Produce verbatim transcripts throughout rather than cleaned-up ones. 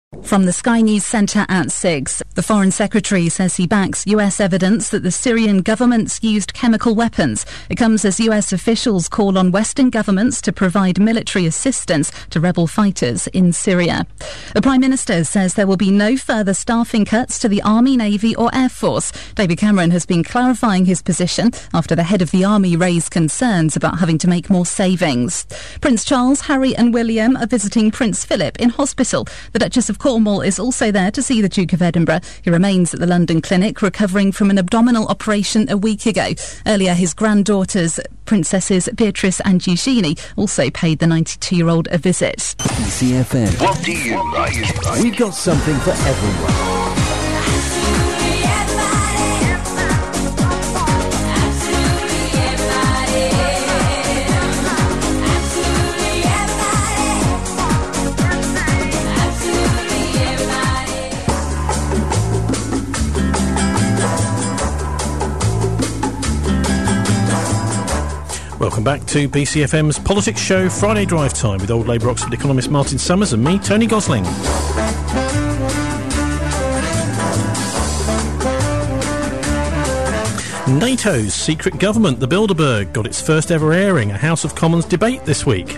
From the Sky News Centre at six, the Foreign Secretary says he backs U S evidence that the Syrian government's used chemical weapons. It comes as U S officials call on Western governments to provide military assistance to rebel fighters in Syria. The Prime Minister says there will be no further staffing cuts to the Army, Navy or Air Force. David Cameron has been clarifying his position after the head of the Army raised concerns about having to make more savings. Prince Charles, Harry and William are visiting Prince Philip in hospital. The Duchess of Cornwall is also there to see the Duke of Edinburgh. He remains at the London clinic recovering from an abdominal operation a week ago. Earlier, his granddaughters, Princesses Beatrice and Eugenie, also paid the ninety-two-year-old a visit. B C F M. What do you like? We've got something for everyone. Welcome back to B C F M's Politics Show Friday Drive Time with old Labour Oxford economist Martin Summers and me, Tony Gosling. NATO's secret government, the Bilderberg, got its first ever airing, a House of Commons debate this week.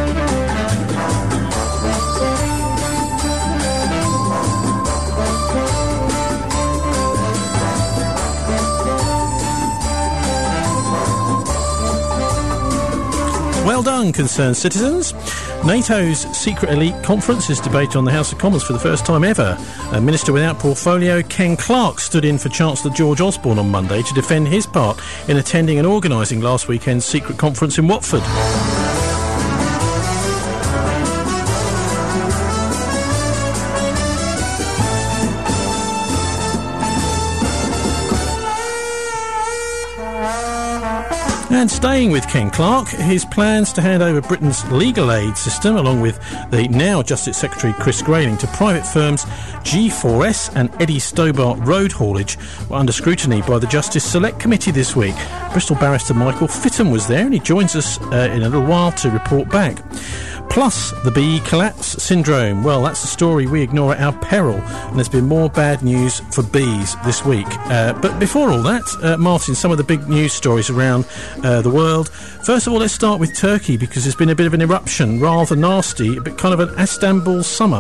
Well done, concerned citizens. NATO's secret elite conference is debated on the House of Commons for the first time ever. A Minister without portfolio, Ken Clarke, stood in for Chancellor George Osborne on Monday to defend his part in attending and organising last weekend's secret conference in Watford. And staying with Ken Clarke, his plans to hand over Britain's legal aid system, along with the now Justice Secretary Chris Grayling, to private firms G four S and Eddie Stobart Road Haulage were under scrutiny by the Justice Select Committee this week. Bristol barrister Michael Fitton was there, and he joins us uh, in a little while to report back. Plus, the bee collapse syndrome. Well, that's the story we ignore at our peril, and there's been more bad news for bees this week. Uh, but before all that, uh, Martin, some of the big news stories around uh, the world. First of all, let's start with Turkey, because there's been a bit of an eruption, rather nasty, but kind of an Istanbul summer.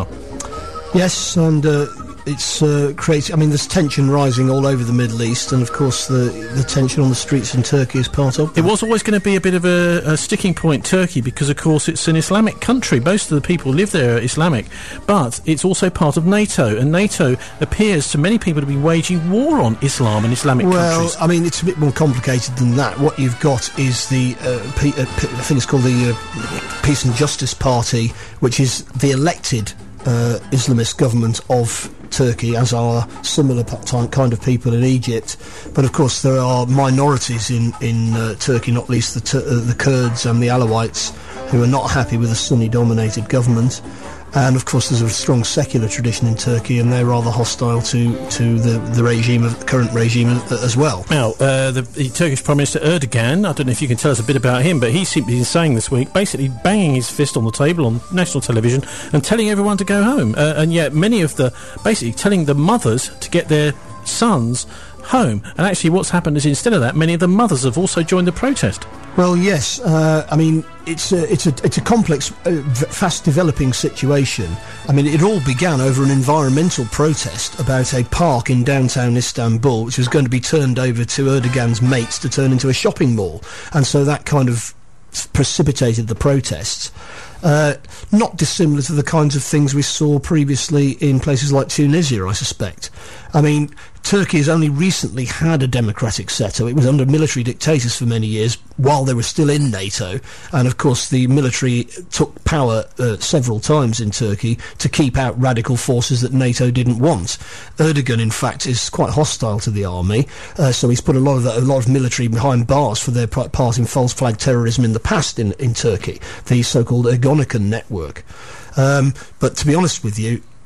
Yes, and uh, it's uh, creating... I mean, there's tension rising all over the Middle East, and of course the, the tension on the streets in Turkey is part of that. It was always going to be a bit of a, a sticking point, Turkey, because, of course, it's an Islamic country. Most of the people who live there are Islamic, but it's also part of NATO, and NATO appears to many people to be waging war on Islam and Islamic well, countries. Well, I mean, it's a bit more complicated than that. What you've got is the, uh, P- uh, P- I think it's called the uh, Peace and Justice Party, which is the elected uh, Islamist government of Turkey, as are similar kind of people in Egypt. But of course there are minorities in, in uh, Turkey, not least the, Tur- uh, the Kurds and the Alawites, who are not happy with a Sunni-dominated government. And of course there's a strong secular tradition in Turkey, and they're rather hostile to, to the, the regime, of the current regime as, as well. Now, uh, the, the Turkish Prime Minister Erdogan, I don't know if you can tell us a bit about him, but he's simply been saying this week, basically banging his fist on the table on national television and telling everyone to go home. Uh, and yet many of the, basically telling the mothers to get their sons home. And actually what's happened is, instead of that, many of the mothers have also joined the protest. Well, yes. Uh, I mean, it's a, it's a, it's a complex, uh, fast-developing situation. I mean, it all began over an environmental protest about a park in downtown Istanbul, which was going to be turned over to Erdogan's mates to turn into a shopping mall. And so that kind of precipitated the protests. Uh, not dissimilar to the kinds of things we saw previously in places like Tunisia, I suspect. I mean, Turkey has only recently had a democratic setup. It was under military dictators for many years while they were still in NATO, and of course the military took power uh, several times in Turkey to keep out radical forces that NATO didn't want. Erdogan, in fact, is quite hostile to the army, uh, so he's put a lot of the, a lot of military behind bars for their part in false flag terrorism in the past in, in Turkey, the so-called Ergonokon network. Um, but to be honest with you,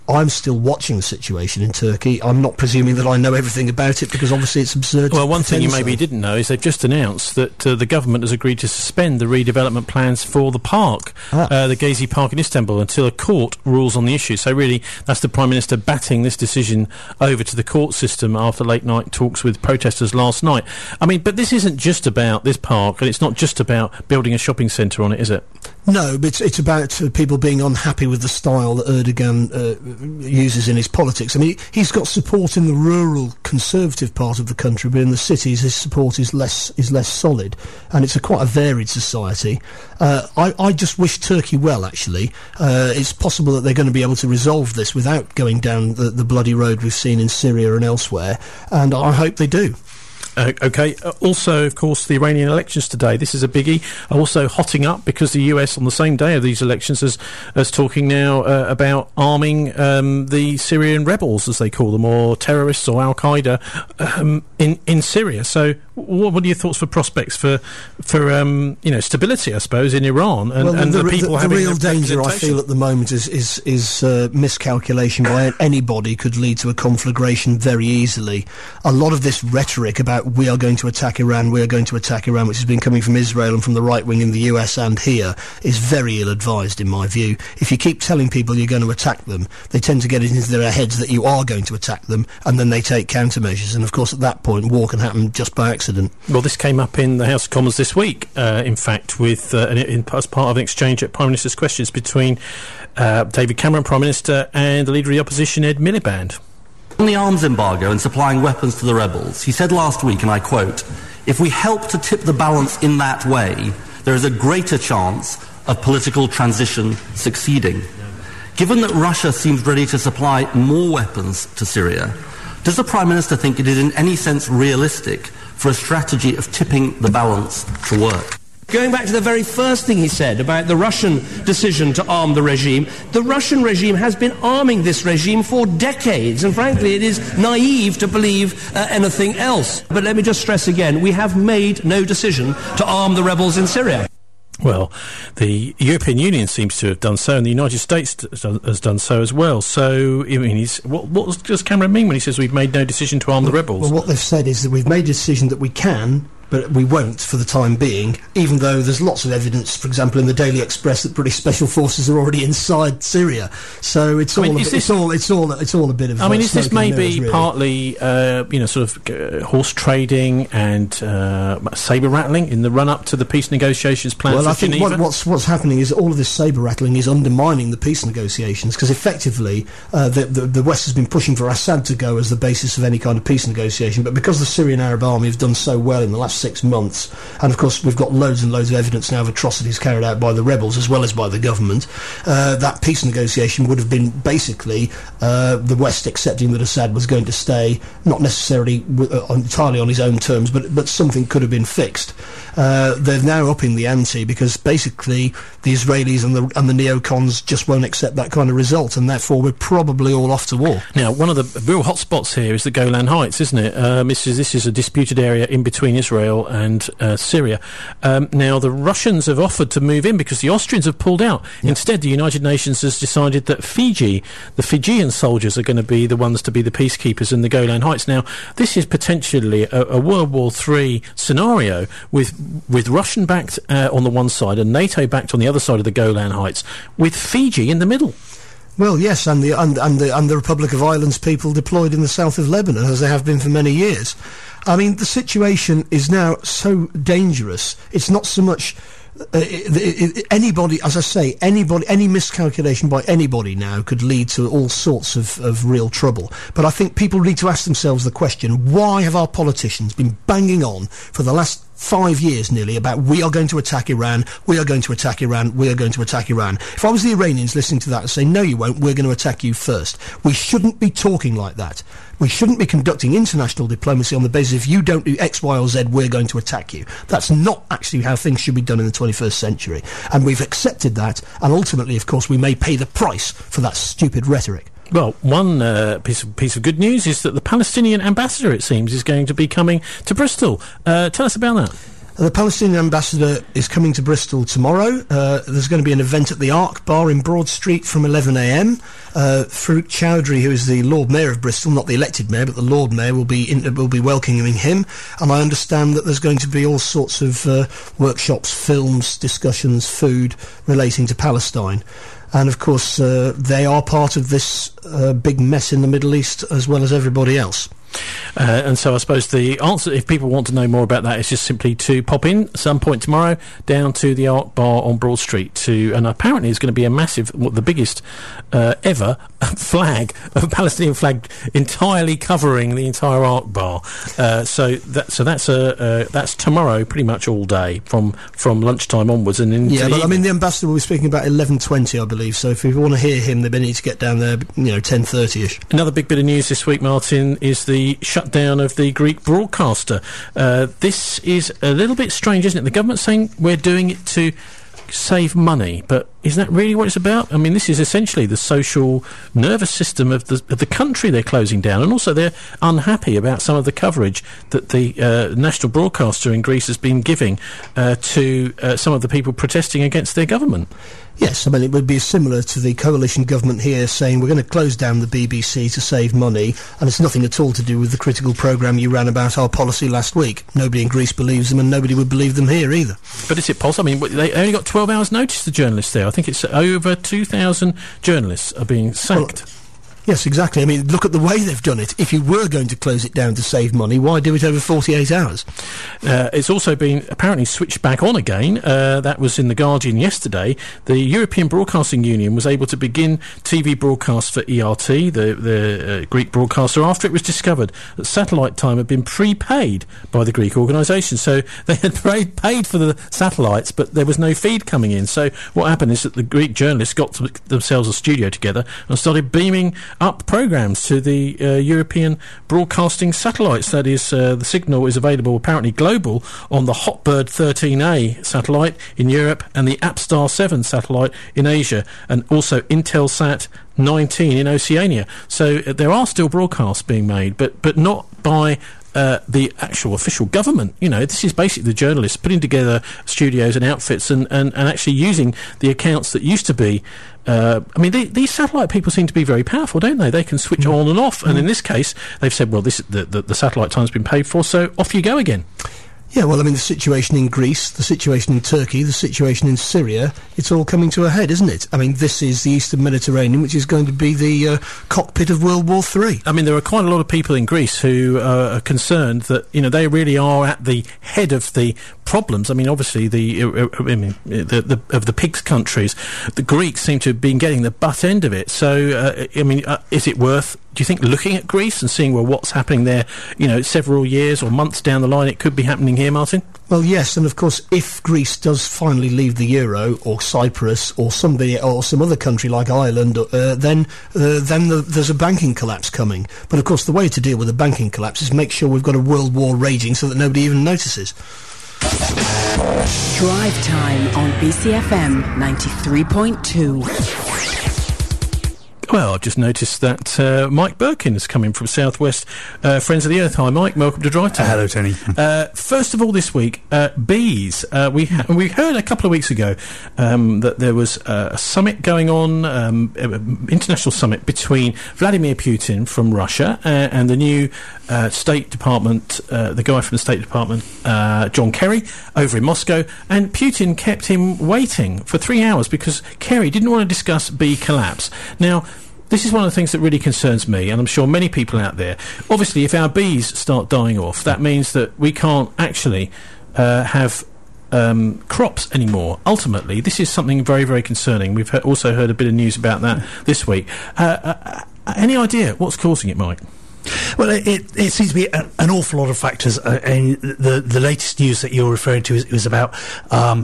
I'm still watching the situation in Turkey. I'm not presuming that I know everything about it, because obviously it's absurd. Well, one thing you so. maybe didn't know is they've just announced that uh, the government has agreed to suspend the redevelopment plans for the park, ah. uh, the Gezi Park in Istanbul, until a court rules on the issue. So really, that's the Prime Minister batting this decision over to the court system after late-night talks with protesters last night. I mean, but this isn't just about this park, and it's not just about building a shopping centre on it, is it? No, but it's, it's about uh, people being unhappy with the style that Erdogan uh, uses in his politics. I mean, he, he's got support in the rural conservative part of the country, but in the cities his support is less is less solid, and it's a quite a varied society. Uh, I, I just wish Turkey well, actually. Uh, it's possible that they're going to be able to resolve this without going down the, the bloody road we've seen in Syria and elsewhere, and I hope they do. Uh, okay. Uh, also, of course, the Iranian elections today. This is a biggie. Also hotting up because the U S on the same day of these elections is, is talking now uh, about arming um, the Syrian rebels, as they call them, or terrorists or Al-Qaeda um, in, in Syria. So what, what are your thoughts for prospects for, for um, you know, stability, I suppose, in Iran and, well, and the, the people the, having the real danger, I feel, at the moment is, is, is uh, miscalculation by anybody could lead to a conflagration very easily. A lot of this rhetoric about we are going to attack Iran, we are going to attack Iran, which has been coming from Israel and from the right wing in the U S and here, is very ill-advised in my view. If you keep telling people you're going to attack them, they tend to get it into their heads that you are going to attack them, and then they take countermeasures, and of course at that point war can happen just by accident. Well, this came up in the House of Commons this week, uh, in fact, with uh, in, in, as part of an exchange at Prime Minister's Questions between uh, David Cameron, Prime Minister, and the Leader of the Opposition, Ed Miliband. On the arms embargo and supplying weapons to the rebels, he said last week, and I quote, "If we help to tip the balance in that way, there is a greater chance of political transition succeeding." Given that Russia seems ready to supply more weapons to Syria, does the Prime Minister think it is in any sense realistic for a strategy of tipping the balance to work? Going back to the very first thing he said about the Russian decision to arm the regime, the Russian regime has been arming this regime for decades, and frankly it is naive to believe uh, anything else. But let me just stress again, we have made no decision to arm the rebels in Syria. Well, the European Union seems to have done so, and the United States has done so as well. So, I mean, he's, what, what does Cameron mean when he says we've made no decision to arm well, the rebels? Well, what they've said is that we've made a decision that we can, but we won't for the time being, even though there's lots of evidence, for example, in the Daily Express, that British special forces are already inside Syria. So it's all, I mean, a bit, it's all, it's all, it's all a bit of. I mean, is this maybe mirrors, really. partly, uh, you know, sort of uh, horse trading and uh, sabre rattling in the run-up to the peace negotiations plans? Well, for I think Geneva? what, what's what's happening is all of this sabre rattling is undermining the peace negotiations, because effectively uh, the, the the West has been pushing for Assad to go as the basis of any kind of peace negotiation, but because the Syrian Arab Army have done so well in the last six months. And of course we've got loads and loads of evidence now of atrocities carried out by the rebels as well as by the government. Uh, that peace negotiation would have been basically uh, the West accepting that Assad was going to stay, not necessarily w- uh, entirely on his own terms, but but something could have been fixed. Uh, they're now upping the ante because basically the Israelis and the and the neocons just won't accept that kind of result, and therefore we're probably all off to war. Now, one of the real hot spots here is the Golan Heights, isn't it? Um, this is this is a disputed area in between Israel and uh, Syria. Um, now, the Russians have offered to move in because the Austrians have pulled out. Yeah. Instead, the United Nations has decided that Fiji, the Fijian soldiers, are going to be the ones to be the peacekeepers in the Golan Heights. Now, this is potentially a, a World War Three scenario with with Russian backed uh, on the one side and NATO backed on the other side of the Golan Heights, with Fiji in the middle. Well, yes, and the and, and the and the Republic of Ireland's people deployed in the south of Lebanon, as they have been for many years. I mean, the situation is now so dangerous. It's not so much uh, it, it, anybody, as I say, anybody, any miscalculation by anybody now could lead to all sorts of, of real trouble. But I think people need to ask themselves the question: why have our politicians been banging on for the last five years nearly about we are going to attack Iran, we are going to attack Iran, we are going to attack Iran? If I was the Iranians listening to that and saying, no you won't, we're going to attack you first. We shouldn't be talking like that. We shouldn't be conducting international diplomacy on the basis if you don't do X, Y or Z, we're going to attack you. That's not actually how things should be done in the twenty-first century. And we've accepted that, and ultimately, of course, we may pay the price for that stupid rhetoric. Well, one uh, piece of piece of good news is that the Palestinian ambassador, it seems, is going to be coming to Bristol. Uh, tell us about that. The Palestinian ambassador is coming to Bristol tomorrow. Uh, there's going to be an event at the Arc Bar in Broad Street from eleven a m. Uh, Farouk Chowdhury, who is the Lord Mayor of Bristol, not the elected mayor, but the Lord Mayor, will be in, will be welcoming him. And I understand that there's going to be all sorts of uh, workshops, films, discussions, food relating to Palestine. And of course, uh, they are part of this uh, big mess in the Middle East as well as everybody else. Uh, and so I suppose the answer, if people want to know more about that, is just simply to pop in at some point tomorrow down to the Arc Bar on Broad Street to, and apparently it's going to be a massive, what, the biggest uh, ever flag, a Palestinian flag entirely covering the entire Arc Bar. Uh, so that so that's a uh, that's tomorrow, pretty much all day from from lunchtime onwards and into yeah. the But evening. I mean, the ambassador will be speaking about eleven twenty, I believe. So if you want to hear him, they need to get down there, you know, ten thirty ish. Another big bit of news this week, Martin, is the shutdown of the Greek broadcaster. Uh, this is a little bit strange, isn't it? The government's saying we're doing it to save money, but is that really what it's about? I mean, this is essentially the social nervous system of the of the country they're closing down, and also they're unhappy about some of the coverage that the uh, national broadcaster in Greece has been giving uh, to uh, some of the people protesting against their government. Yes, I mean, it would be similar to the coalition government here saying we're going to close down the B B C to save money, and it's nothing at all to do with the critical programme you ran about our policy last week. Nobody in Greece believes them, and nobody would believe them here either. But is it possible? I mean, they only got twelve hours notice, the journalists there. I think it's over two thousand journalists are being sacked. Well, yes, exactly. I mean, look at the way they've done it. If you were going to close it down to save money, why do it over forty-eight hours? Uh, it's also been apparently switched back on again. Uh, that was in The Guardian yesterday. The European Broadcasting Union was able to begin T V broadcasts for E R T, the, the uh, Greek broadcaster, after it was discovered that satellite time had been prepaid by the Greek organisation. So they had paid, paid for the satellites, but there was no feed coming in. So what happened is that the Greek journalists got to themselves a studio together and started beaming up programmes to the uh, European broadcasting satellites. That is, uh, the signal is available apparently global on the Hotbird thirteen A satellite in Europe and the Apstar seven satellite in Asia, and also Intelsat nineteen in Oceania. So uh, there are still broadcasts being made, but but not by Uh, the actual official government. You know, this is basically the journalists putting together studios and outfits and, and, and actually using the accounts that used to be uh, I mean, they, these satellite people seem to be very powerful, don't they? They can switch mm. on and off, and mm. in this case they've said, well, this the, the, the satellite time's been paid for, so off you go again. Yeah, well, I mean, the situation in Greece, the situation in Turkey, the situation in Syria, it's all coming to a head, isn't it? I mean, this is the Eastern Mediterranean, which is going to be the uh, cockpit of World War Three. I mean, there are quite a lot of people in Greece who uh, are concerned that, you know, they really are at the head of the problems. I mean, obviously, the, uh, I mean, the, the of the PIGS countries, the Greeks seem to have been getting the butt end of it. So, uh, I mean, uh, is it worth, do you think, looking at Greece and seeing, well, what's happening there, you know, several years or months down the line, it could be happening here, Martin? Well, yes, and of course, if Greece does finally leave the euro, or Cyprus, or somebody, or some other country like Ireland, uh, then uh, then the, there's a banking collapse coming. But of course, the way to deal with a banking collapse is make sure we've got a world war raging so that nobody even notices. Drive Time on B C F M ninety-three point two. Well, I've just noticed that uh, Mike Birkin is coming from Southwest uh, Friends of the Earth. Hi, Mike. Welcome to Drive Time. Uh, hello, Tony. uh, first of all, this week, uh, bees. Uh, we ha- we heard a couple of weeks ago um, that there was uh, a summit going on, um, an international summit between Vladimir Putin from Russia uh, and the new uh, State Department, uh, the guy from the State Department, uh, John Kerry, over in Moscow. And Putin kept him waiting for three hours because Kerry didn't want to discuss bee collapse. Now, this is one of the things that really concerns me, and I'm sure many people out there. Obviously, if our bees start dying off, that means that we can't actually uh, have um, crops anymore. Ultimately, this is something very, very concerning. We've he- also heard a bit of news about that this week. Uh, uh, any idea what's causing it, Mike? Well, it, it seems to be a, an awful lot of factors. Uh, and the the latest news that you're referring to is, is about um,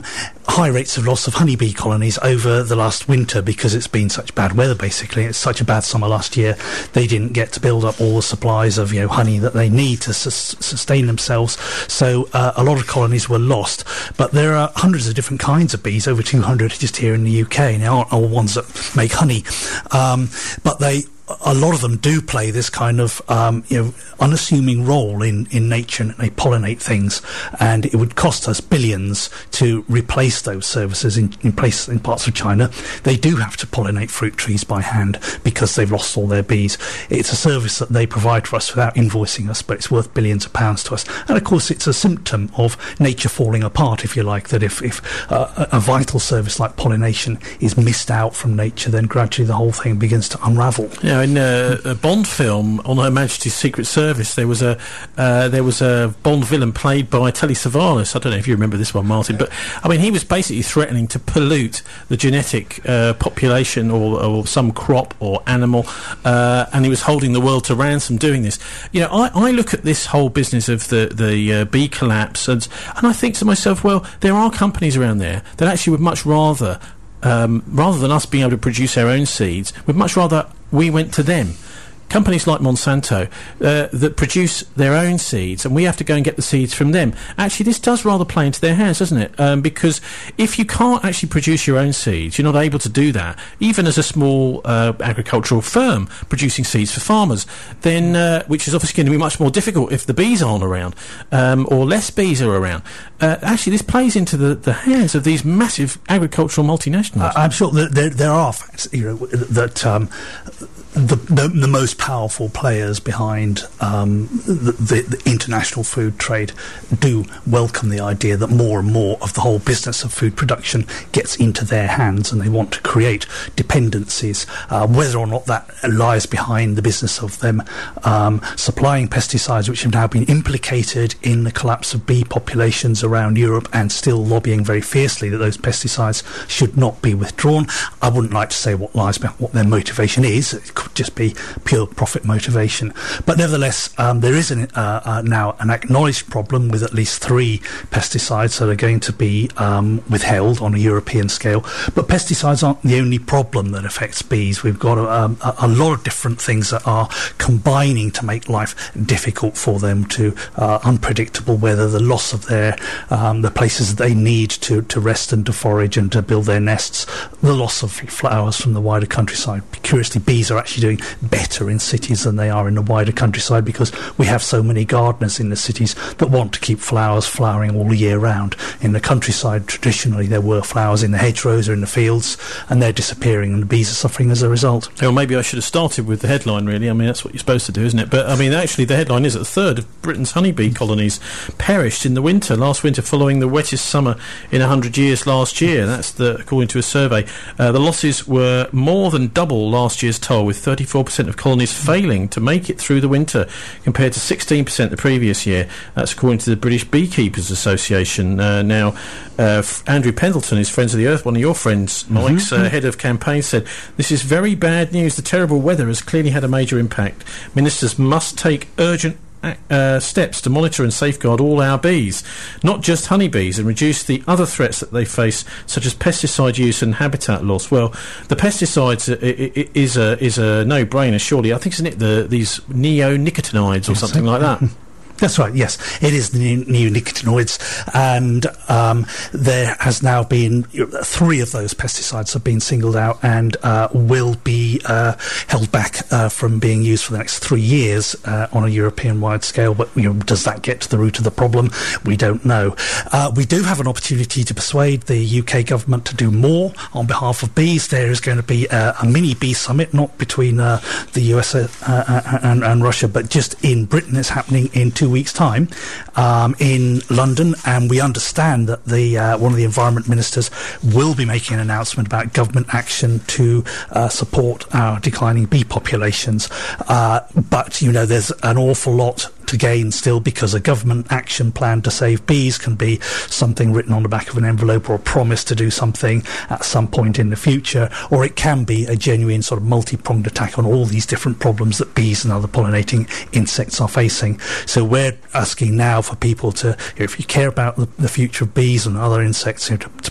high rates of loss of honeybee colonies over the last winter because it's been such bad weather, basically. It's such a bad summer last year. They didn't get to build up all the supplies of, you know, honey that they need to su- sustain themselves. So uh, a lot of colonies were lost. But there are hundreds of different kinds of bees, over two hundred just here in the U K. Now, aren't all ones that make honey. Um, but they... a lot of them do play this kind of, um, you know, unassuming role in, in nature, and they pollinate things, and it would cost us billions to replace those services in, in places, in parts of China. They do have to pollinate fruit trees by hand because they've lost all their bees. It's a service that they provide for us without invoicing us, but it's worth billions of pounds to us. And of course, it's a symptom of nature falling apart, if you like, that if, if uh, a vital service like pollination is missed out from nature, then gradually the whole thing begins to unravel. Yeah. In a, a Bond film on Her Majesty's Secret Service, there was a uh, there was a Bond villain played by Telly Savalas. I don't know if you remember this one, Martin, but I mean, he was basically threatening to pollute the genetic uh, population or, or some crop or animal, uh, and he was holding the world to ransom doing this. You know, I, I look at this whole business of the the uh, bee collapse, and and I think to myself, well, there are companies around there that actually would much rather. Um, rather than us being able to produce our own seeds, we'd much rather we went to them. Companies like Monsanto uh, that produce their own seeds, and we have to go and get the seeds from them. Actually, this does rather play into their hands, doesn't it? Um, because if you can't actually produce your own seeds, you're not able to do that, even as a small uh, agricultural firm producing seeds for farmers, then uh, which is obviously going to be much more difficult if the bees aren't around, um, or less bees are around. Uh, actually, this plays into the, the hands of these massive agricultural multinationals. Uh, I'm sure that there, there are facts, you know, that um, the, the, the most powerful players behind um, the, the, the international food trade do welcome the idea that more and more of the whole business of food production gets into their hands, and they want to create dependencies, uh, whether or not that lies behind the business of them um, supplying pesticides, which have now been implicated in the collapse of bee populations around Europe, and still lobbying very fiercely that those pesticides should not be withdrawn. I wouldn't like to say what lies behind what their motivation is. It could just be pure profit motivation. But nevertheless, um, there is an, uh, uh, now an acknowledged problem with at least three pesticides that are going to be um, withheld on a European scale. But pesticides aren't the only problem that affects bees. We've got a, um, a, a lot of different things that are combining to make life difficult for them, to uh, unpredictable weather, the loss of their um, the places that they need to, to rest and to forage and to build their nests, the loss of flowers from the wider countryside. Curiously, bees are actually doing better in cities than they are in the wider countryside, because we have so many gardeners in the cities that want to keep flowers flowering all year round. In the countryside, traditionally, there were flowers in the hedgerows or in the fields, and they're disappearing, and the bees are suffering as a result. Well, maybe I should have started with the headline, really. I mean, that's what you're supposed to do, isn't it? But, I mean, actually, the headline is that a third of Britain's honeybee colonies perished in the winter, last winter, following the wettest summer in one hundred years last year. That's the, according to a survey. Uh, the losses were more than double last year's toll, with thirty-four percent of colonies failing to make it through the winter, compared to sixteen percent the previous year. That's according to the British Beekeepers Association. Uh, now, uh, F- Andrew Pendleton is Friends of the Earth, one of your friends, Mike's mm-hmm. uh, head of campaign, said, "This is very bad news. The terrible weather has clearly had a major impact. Ministers must take urgent Uh, steps to monitor and safeguard all our bees, not just honeybees, and reduce the other threats that they face, such as pesticide use and habitat loss." Well, the pesticides uh, I- I- is a is a no-brainer, surely. I think, isn't it, the these neonicotinoids or yes, something like that? That's right, yes. It is the neonicotinoids, and um, there has now been three of those pesticides have been singled out and uh, will be uh, held back uh, from being used for the next three years uh, on a European-wide scale. But you know, does that get to the root of the problem? We don't know. Uh, we do have an opportunity to persuade the U K government to do more on behalf of bees. There is going to be uh, a mini bee summit, not between uh, the U S uh, uh, and, and Russia, but just in Britain. It's happening in two weeks' time um, in London, and we understand that the uh, one of the environment ministers will be making an announcement about government action to uh, support our declining bee populations. Uh, but you know, there's an awful lot to gain still, because a government action plan to save bees can be something written on the back of an envelope, or a promise to do something at some point in the future, or it can be a genuine sort of multi-pronged attack on all these different problems that bees and other pollinating insects are facing. So we're asking now for people to, if you care about the, the future of bees and other insects, you know, to, to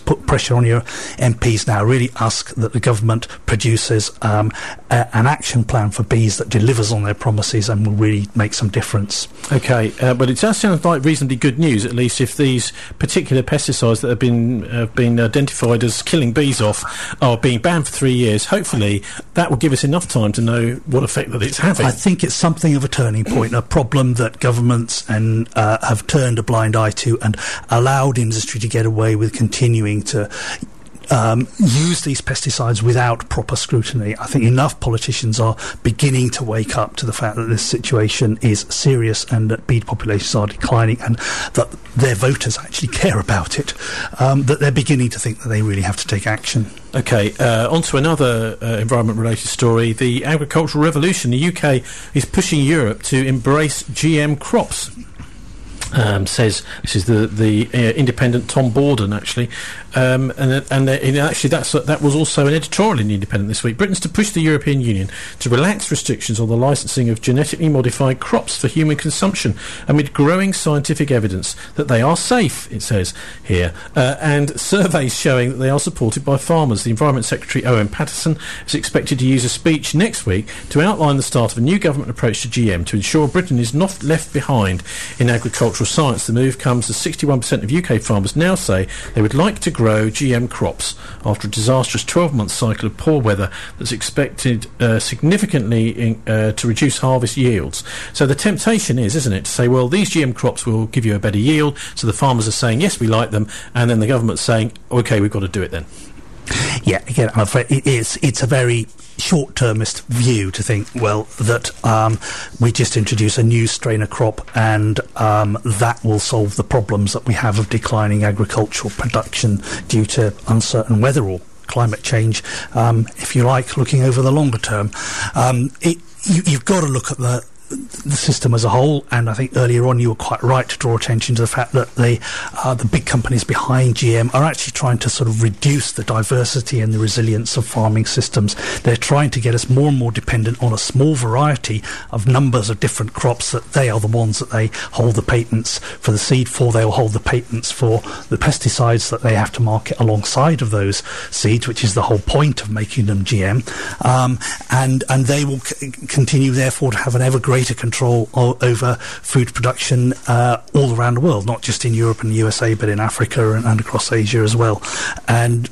put pressure on your M Ps now. Really ask that the government produces um, a, an action plan for bees that delivers on their promises and will really make some difference. Okay, uh, but it does sound like reasonably good news, at least if these particular pesticides that have been have been identified as killing bees off are being banned for three years. Hopefully that will give us enough time to know what effect that it's having. I think it's something of a turning point, a problem that governments and uh, have turned a blind eye to and allowed industry to get away with continuing to Um, use these pesticides without proper scrutiny. I think enough politicians are beginning to wake up to the fact that this situation is serious and that bee populations are declining and that their voters actually care about it, um, that they're beginning to think that they really have to take action. Okay, uh, on to another uh, environment-related story. The agricultural revolution. The U K is pushing Europe to embrace G M crops. Um, says this is the the uh, independent Tom Borden actually, um, and and, uh, and actually that's uh, that was also an editorial in the Independent this week. Britain's to push the European Union to relax restrictions on the licensing of genetically modified crops for human consumption amid growing scientific evidence that they are safe. It says here, uh, and surveys showing that they are supported by farmers. The Environment Secretary Owen Paterson is expected to use a speech next week to outline the start of a new government approach to G M to ensure Britain is not left behind in agricultural science. The move comes as sixty-one percent of U K farmers now say they would like to grow G M crops after a disastrous twelve-month cycle of poor weather that's expected uh, significantly in, uh, to reduce harvest yields. So the temptation is, isn't it, to say, well, these G M crops will give you a better yield, so the farmers are saying, yes, we like them, and then the government's saying, OK, we've got to do it then. Yeah, again, I'm afraid it is, it's a very short-termist view to think, well, that um, we just introduce a new strain of crop and um, that will solve the problems that we have of declining agricultural production due to uncertain weather or climate change, um, if you like, looking over the longer term. Um, it, you, you've got to look at the the system as a whole, and I think earlier on you were quite right to draw attention to the fact that they, uh, the big companies behind G M are actually trying to sort of reduce the diversity and the resilience of farming systems. They're trying to get us more and more dependent on a small variety of numbers of different crops that they are the ones that they hold the patents for the seed for. They'll hold the patents for the pesticides that they have to market alongside of those seeds, which is the whole point of making them G M. Um, and, and they will c- continue therefore to have an ever greater control o- over food production uh, all around the world, not just in Europe and the U S A, but in Africa and, and across Asia as well. And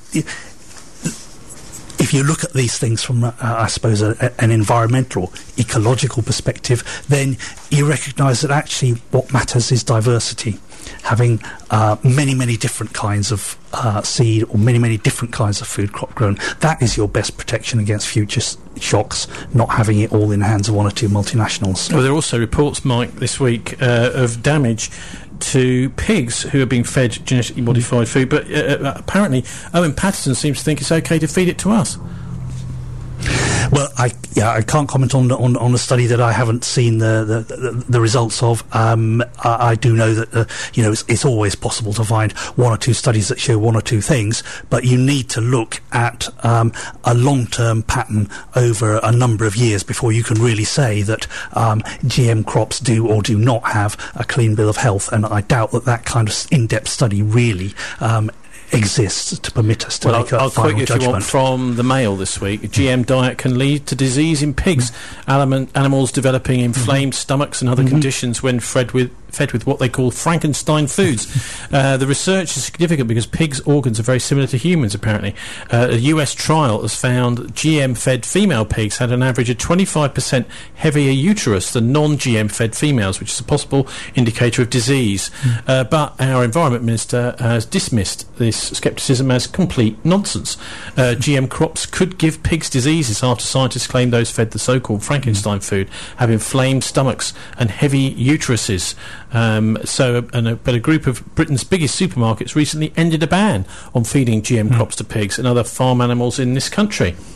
if you look at these things from, uh, I suppose, a, a, an environmental, ecological perspective, then you recognise that actually what matters is diversity. Having uh, many, many different kinds of uh, seed or many, many different kinds of food crop grown, that is your best protection against future s- shocks, not having it all in the hands of one or two multinationals. Well, there are also reports, Mike, this week uh, of damage to pigs who are being fed genetically modified food, but uh, apparently Owen Paterson seems to think it's okay to feed it to us. Well, I yeah I can't comment on the, on on a study that I haven't seen the the, the, the results of. Um, I, I do know that uh, you know it's, it's always possible to find one or two studies that show one or two things, but you need to look at um, a long-term pattern over a number of years before you can really say that um, G M crops do or do not have a clean bill of health. And I doubt that that kind of in-depth study really Um, exists to permit us to well, make a I'll, I'll final quote you if judgment. you want from the Mail this week. A G M diet can lead to disease in pigs. Anim- animals developing inflamed mm-hmm. stomachs and other mm-hmm. conditions when fed with fed with what they call Frankenstein foods. uh, the research is significant because pigs' organs are very similar to humans, apparently. Uh, a U S trial has found G M-fed female pigs had an average of twenty-five percent heavier uterus than non-G M-fed females, which is a possible indicator of disease. Mm. Uh, but our Environment Minister has dismissed this scepticism as complete nonsense. Uh, G M crops could give pigs diseases after scientists claim those fed the so-called Frankenstein mm. food have inflamed stomachs and heavy uteruses. Um, so, and a, but a group of Britain's biggest supermarkets recently ended a ban on feeding G M mm. crops to pigs and other farm animals in this country.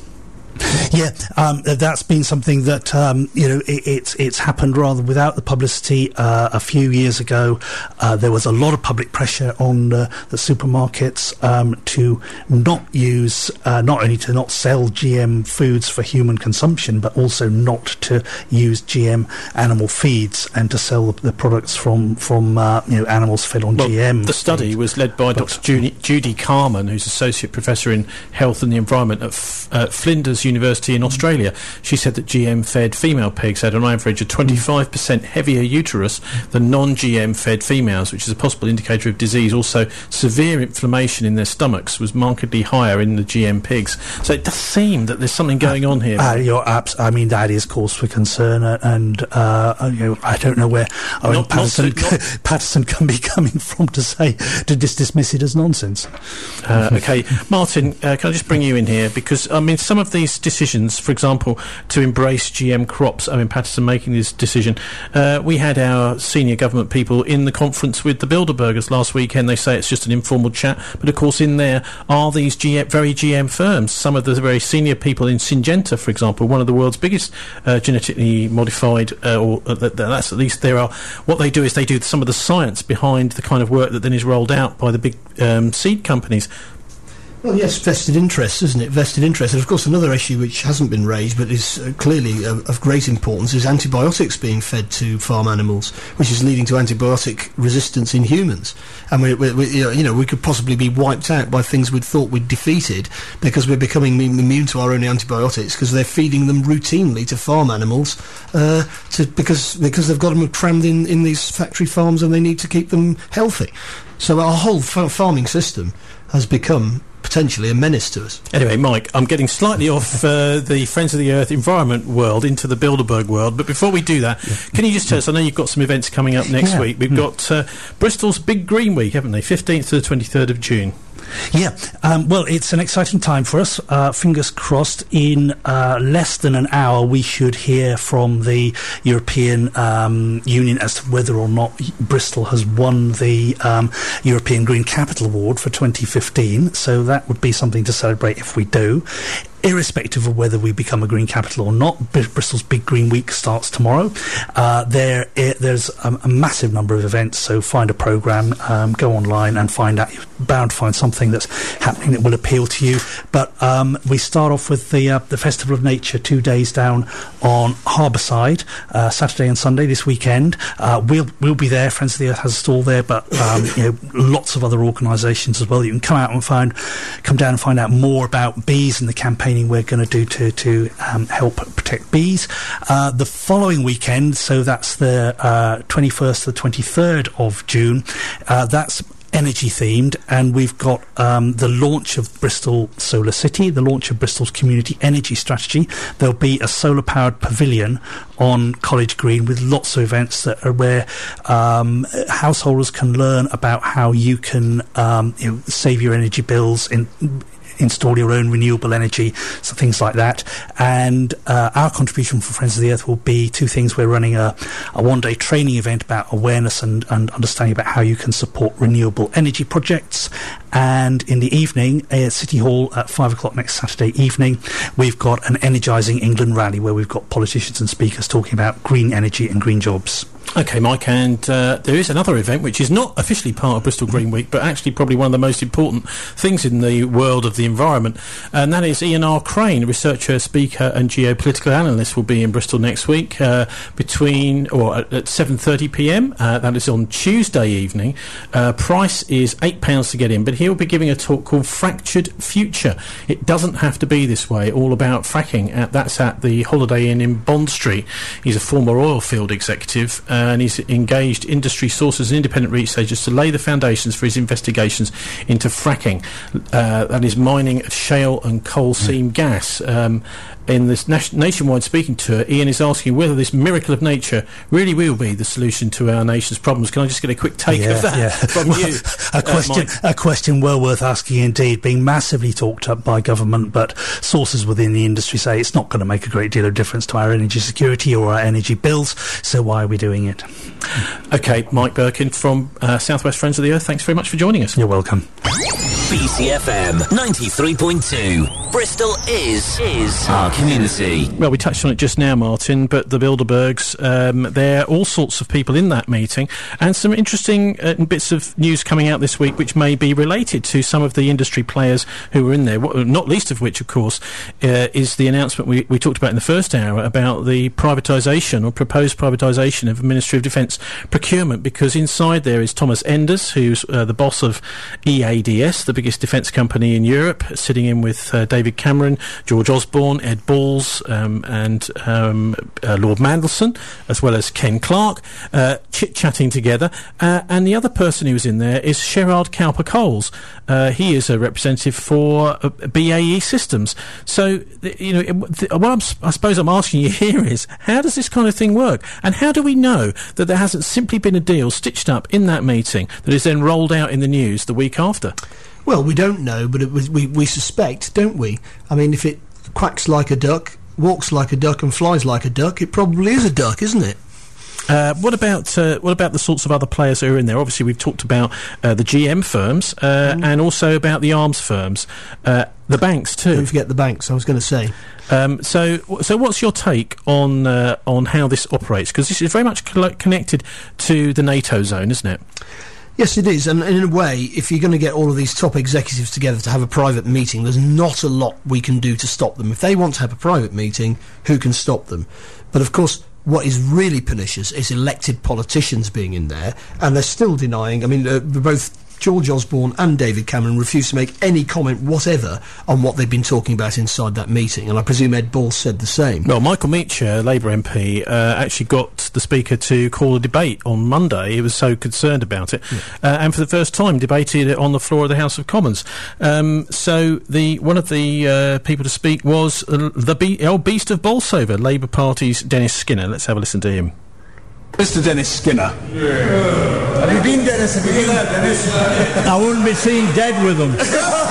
Yeah, um, that's been something that, um, you know, it, it's it's happened rather without the publicity. Uh, a few years ago, uh, there was a lot of public pressure on uh, the supermarkets um, to not use, uh, not only to not sell G M foods for human consumption, but also not to use G M animal feeds and to sell the, the products from, from uh, you know, animals fed on well, G M. The study feed. was led by But, Doctor Judy, Judy Carman, who's Associate Professor in Health and the Environment at F- uh, Flinders University in Australia. She said that G M-fed female pigs had on average a twenty-five percent heavier uterus than non-G M-fed females, which is a possible indicator of disease. Also, severe inflammation in their stomachs was markedly higher in the G M pigs. So it does seem that there's something going on here. Uh, you're abs- I mean, that is cause for concern, uh, and uh, you know, I don't know where Owen Not- Patterson, not- not- Patterson can be coming from to say to dis- dismiss it as nonsense. Uh, okay, Martin, uh, can I just bring you in here? Because, I mean, some of these decisions, for example, to embrace G M crops, I mean, Patterson making this decision, uh, we had our senior government people in the conference with the Bilderbergers last weekend. They say it's just an informal chat, but of course in there are these G M, very G M firms. Some of the very senior people in Syngenta, for example, one of the world's biggest uh, genetically modified, uh, or uh, th- that's at least there are, what they do is they do some of the science behind the kind of work that then is rolled out by the big um, seed companies. Well, yes, vested interests, isn't it? Vested interests. And, of course, another issue which hasn't been raised but is uh, clearly of, of great importance is antibiotics being fed to farm animals, which is leading to antibiotic resistance in humans. And, we, we, we, you know, we could possibly be wiped out by things we'd thought we'd defeated because we're becoming immune to our own antibiotics because they're feeding them routinely to farm animals uh, to, because, because they've got them crammed in, in these factory farms and they need to keep them healthy. So our whole f- farming system has become potentially a menace to us. Anyway, Mike, I'm getting slightly off uh, the Friends of the Earth environment world into the Bilderberg world, but before we do that, yeah. Can you just tell us, I know you've got some events coming up next yeah. week. We've mm. got uh, Bristol's Big Green Week, haven't they? fifteenth to the twenty-third of June. Yeah, um, well, it's an exciting time for us. Uh, fingers crossed, in uh, less than an hour we should hear from the European um, Union as to whether or not Bristol has won the um, European Green Capital Award for twenty fifteen, so that would be something to celebrate if we do. Irrespective of whether we become a green capital or not, Bristol's Big Green Week starts tomorrow. Uh, there, it, there's a, a massive number of events, so find a programme, um, go online and find out. You're bound to find something that's happening that will appeal to you. But um, we start off with the uh, the Festival of Nature, two days down on Harbourside, uh, Saturday and Sunday this weekend. Uh, we'll we'll be there. Friends of the Earth has a stall there, but um, you know, lots of other organisations as well. You can come out and find, come down and find out more about bees and the campaign we're going to do to to um, help protect bees. Uh, the following weekend, so that's the uh, twenty-first to the twenty-third of June, uh, that's energy themed, and we've got um, the launch of Bristol Solar City, the launch of Bristol's community energy strategy. There'll be a solar powered pavilion on College Green with lots of events that are where um, householders can learn about how you can um, you know, save your energy bills in install your own renewable energy, so things like that. And uh, our contribution for Friends of the Earth will be two things. We're running a, a one-day training event about awareness and, and understanding about how you can support renewable energy projects. And in the evening, at City Hall at five o'clock next Saturday evening, we've got an Energising England rally where we've got politicians and speakers talking about green energy and green jobs. OK, Mike, and uh, there is another event which is not officially part of Bristol Green Week, but actually probably one of the most important things in the world of the environment, and that is Ian R. Crane, researcher, speaker and geopolitical analyst, will be in Bristol next week uh, between, or at, at seven thirty p m. Uh, that is on Tuesday evening. Uh, price is eight pounds to get in, but he'll be giving a talk called Fractured Future. It doesn't have to be this way, all about fracking. At, that's at the Holiday Inn in Bond Street. He's a former oil field executive, uh, and he's engaged industry sources and independent researchers to lay the foundations for his investigations into fracking. Uh, that is mining of shale and coal seam gas. Um, in this nas- nationwide speaking tour, Ian is asking whether this miracle of nature really will be the solution to our nation's problems. Can I just get a quick take yeah, of that yeah. from well, you? A question, uh, a question well worth asking indeed, being massively talked up by government, but sources within the industry say it's not going to make a great deal of difference to our energy security or our energy bills, so why are we doing it? OK, Mike Birkin from uh, Southwest Friends of the Earth, thanks very much for joining us. You're welcome. B C F M ninety-three point two. Bristol is is our community. Well, we touched on it just now, Martin, but the Bilderbergs, um, there are all sorts of people in that meeting, and some interesting uh, bits of news coming out this week which may be related to some of the industry players who were in there, what, not least of which, of course, uh, is the announcement we, we talked about in the first hour about the privatisation or proposed privatisation of Ministry of Defence procurement, because inside there is Thomas Enders, who's uh, the boss of E A D S, the biggest defence company in Europe, sitting in with uh, David Cameron, George Osborne, Ed Balls, um, and um, uh, Lord Mandelson, as well as Ken Clarke, uh, chit-chatting together. Uh, and the other person who was in there is Sherard Cowper-Coles. Uh, he is a representative for uh, B A E Systems. So, th- you know, it, th- what I'm, I suppose I'm asking you here is, how does this kind of thing work? And how do we know that there hasn't simply been a deal stitched up in that meeting that is then rolled out in the news the week after? Well, we don't know, but it was, we, we suspect, don't we? I mean, if it quacks like a duck, walks like a duck and flies like a duck, it probably is a duck, isn't it? Uh, what about uh, what about the sorts of other players who are in there? Obviously, we've talked about uh, the G M firms uh, mm. and also about the arms firms, uh, the banks too. Don't forget the banks. I was going to say. Um, so, so what's your take on uh, on how this operates? Because this is very much co- connected to the NATO zone, isn't it? Yes, it is, and in a way, if you're going to get all of these top executives together to have a private meeting, there's not a lot we can do to stop them. If they want to have a private meeting, who can stop them? But of course, what is really pernicious is elected politicians being in there, and they're still denying. I mean, uh, both George Osborne and David Cameron refused to make any comment whatever on what they'd been talking about inside that meeting, and I presume Ed Balls said the same. Well, Michael Meacher, Labour M P, uh, actually got the Speaker to call a debate on Monday. He was so concerned about it, yeah. uh, and for the first time debated it on the floor of the House of Commons. Um, so the one of the uh, people to speak was uh, the be- old beast of Bolsover, Labour Party's Dennis Skinner. Let's have a listen to him. Mister Dennis Skinner. Yeah. Have you been, Dennis? Have you been there, Dennis? I wouldn't be seen dead with them.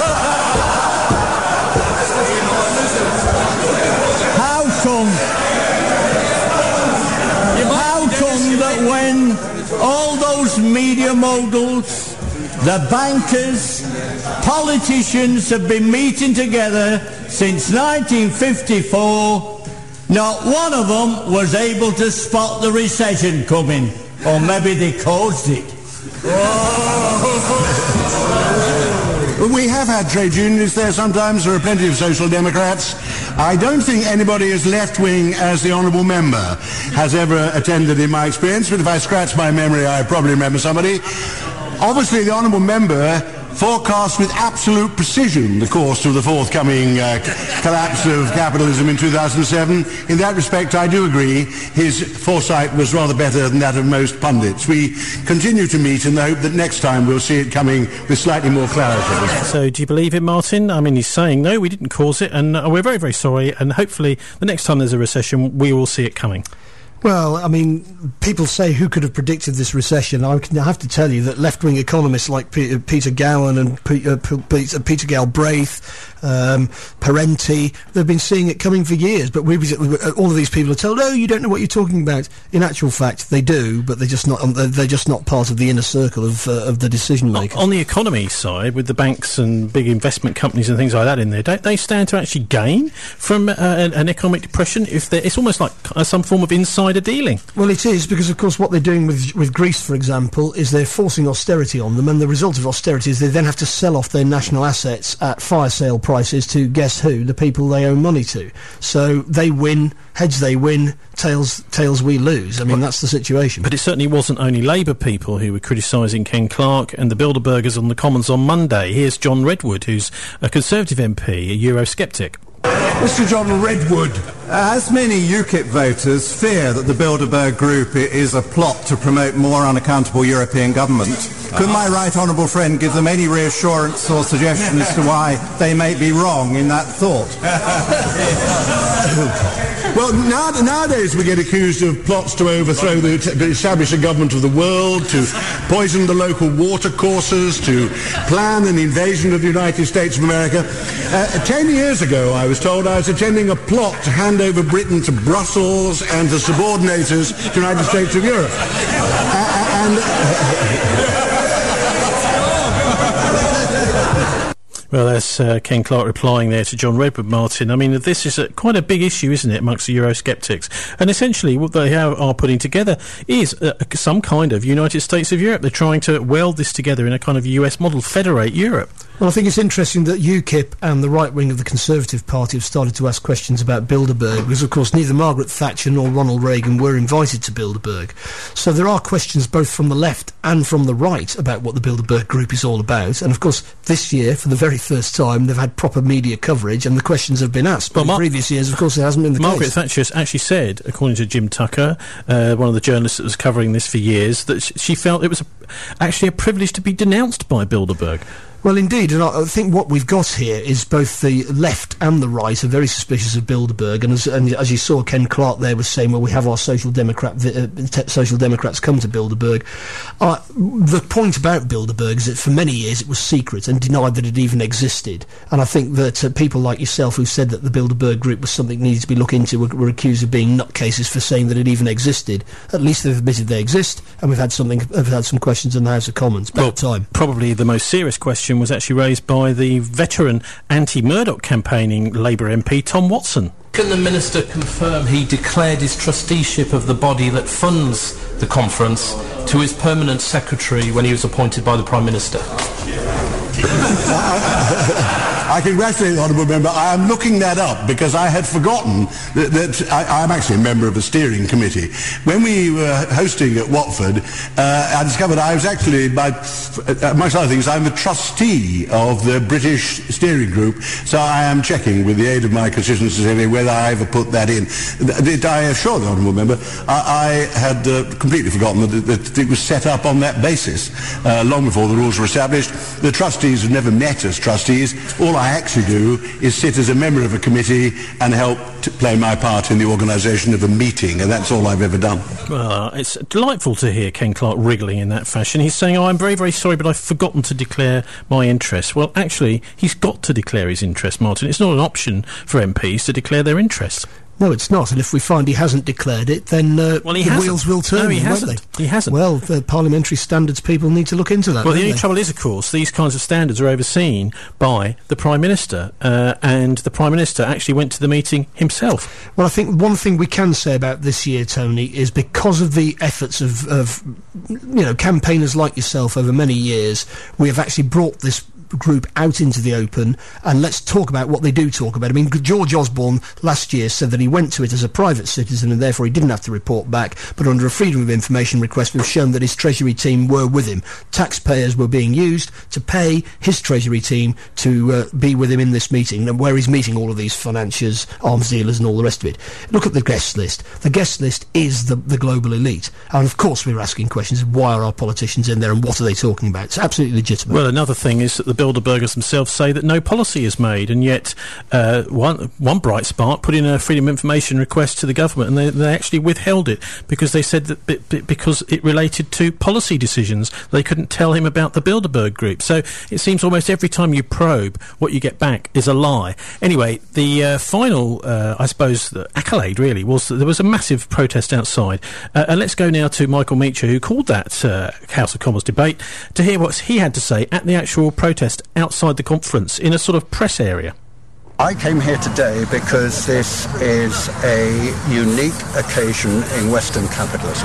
How come... How come that when all those media moguls, the bankers, politicians have been meeting together since nineteen fifty-four... not one of them was able to spot the recession coming, or maybe they caused it. We have had trade unionists there sometimes. There are plenty of social democrats. I don't think anybody as left-wing as the honourable member has ever attended in my experience, but if I scratch my memory, I probably remember somebody. Obviously, the honourable member forecast with absolute precision the course of the forthcoming uh, collapse of capitalism in two thousand seven. In that respect, I do agree his foresight was rather better than that of most pundits. We continue to meet in the hope that next time we'll see it coming with slightly more clarity. So do you believe it, Martin? I mean, he's saying, no, we didn't cause it, and uh, we're very, very sorry, and hopefully the next time there's a recession, we will see it coming. Well, I mean, people say who could have predicted this recession. I have to tell you that left-wing economists like P- Peter Gowan and P- uh, P- Peter Galbraith, um, Parenti, they've been seeing it coming for years. But we, all of these people are told, "Oh, you don't know what you're talking about." In actual fact, they do, but they're just not. They're just not part of the inner circle of uh, of the decision makers. On the economy side, with the banks and big investment companies and things like that in there, don't they stand to actually gain from uh, an, an economic depression? If it's almost like uh, some form of inside dealing. Well, it is, because of course what they're doing with with Greece, for example, is they're forcing austerity on them, and the result of austerity is they then have to sell off their national assets at fire sale prices to guess who? The people they owe money to. So they win, heads they win, tails tails we lose. I mean, well, that's the situation. But it certainly wasn't only Labour people who were criticising Ken Clarke and the Bilderbergers on the Commons on Monday. Here's John Redwood, who's a Conservative M P, a Eurosceptic. Mister John Redwood, as many UKIP voters fear that the Bilderberg Group is a plot to promote more unaccountable European government, could my right honourable friend give them any reassurance or suggestion as to why they may be wrong in that thought? Well, now, nowadays we get accused of plots to overthrow the, to establish a government of the world, to poison the local water courses, to plan an invasion of the United States of America. Uh, ten years ago, I was told I was attending a plot to hand over Britain to Brussels and to subordinators to the United States of Europe. Uh, and... Uh, Well, that's uh, Ken Clarke replying there to John Redwood, Martin. I mean, this is a, quite a big issue, isn't it, amongst the Eurosceptics? And essentially what they have, are putting together is uh, some kind of United States of Europe. They're trying to weld this together in a kind of U S model, federate Europe. Well, I think it's interesting that UKIP and the right wing of the Conservative Party have started to ask questions about Bilderberg, because, of course, neither Margaret Thatcher nor Ronald Reagan were invited to Bilderberg. So there are questions both from the left and from the right about what the Bilderberg Group is all about. And, of course, this year, for the very first time, they've had proper media coverage and the questions have been asked. But well, in Mar- previous years, of course, it hasn't been the Margaret case. Margaret Thatcher actually said, according to Jim Tucker, uh, one of the journalists that was covering this for years, that sh- she felt it was a, actually a privilege to be denounced by Bilderberg. Well, indeed, and I think what we've got here is both the left and the right are very suspicious of Bilderberg, and as, and as you saw, Ken Clarke there was saying, well, we have our social democrat uh, te- social democrats come to Bilderberg. Uh, the point about Bilderberg is that for many years it was secret and denied that it even existed, and I think that uh, people like yourself who said that the Bilderberg Group was something that needed to be looked into were, were accused of being nutcases for saying that it even existed. At least they've admitted they exist, and we've had something, we've had some questions in the House of Commons. About well, time. Probably the most serious question was actually raised by the veteran anti-Murdoch campaigning Labour M P Tom Watson. Can the Minister confirm he declared his trusteeship of the body that funds the conference to his permanent secretary when he was appointed by the Prime Minister? I congratulate the Honourable Member. I am looking that up because I had forgotten that, that I, I'm actually a member of the steering committee. When we were hosting at Watford, uh, I discovered I was actually, by, amongst other things, I'm the trustee of the British steering group, so I am checking with the aid of my constituency whether I ever put that in. I assure the Honourable Member, I, I had uh, completely forgotten that, that it was set up on that basis uh, long before the rules were established. The trustees have never met as trustees. All I actually do is sit as a member of a committee and help to play my part in the organisation of a meeting, and that's all I've ever done. Well, uh, it's delightful to hear Ken Clarke wriggling in that fashion. He's saying, oh, I'm very, very sorry, but I've forgotten to declare my interest. Well, actually, he's got to declare his interest, Martin. It's not an option for M Ps to declare their interest. No, it's not, and if we find he hasn't declared it, then uh, well, he the hasn't. wheels will turn, no, he won't hasn't. they? He hasn't. Well, the parliamentary standards people need to look into that. Well, the only they? trouble is, of course, these kinds of standards are overseen by the Prime Minister, uh, and the Prime Minister actually went to the meeting himself. Well, I think one thing we can say about this year, Tony, is because of the efforts of, of you know, campaigners like yourself over many years, we have actually brought this group out into the open, and let's talk about what they do talk about. I mean, George Osborne last year said that he went to it as a private citizen and therefore he didn't have to report back, but under a Freedom of Information request it was shown that his Treasury team were with him. Taxpayers were being used to pay his Treasury team to uh, be with him in this meeting, and where he's meeting all of these financiers, arms dealers and all the rest of it. Look at the guest list. The guest list is the, the global elite, and of course we're asking questions of why are our politicians in there and what are they talking about. It's absolutely legitimate. Well, another thing is that the Bilderbergers themselves say that no policy is made, and yet uh, one one bright spark put in a Freedom of Information request to the government, and they, they actually withheld it because they said that b- b- because it related to policy decisions, they couldn't tell him about the Bilderberg Group. So it seems almost every time you probe, what you get back is a lie. Anyway, the uh, final, uh, I suppose, the accolade really was that there was a massive protest outside. Uh, and let's go now to Michael Meacher, who called that uh, House of Commons debate, to hear what he had to say at the actual protest outside the conference in a sort of press area. I came here today because this is a unique occasion in Western capitalism.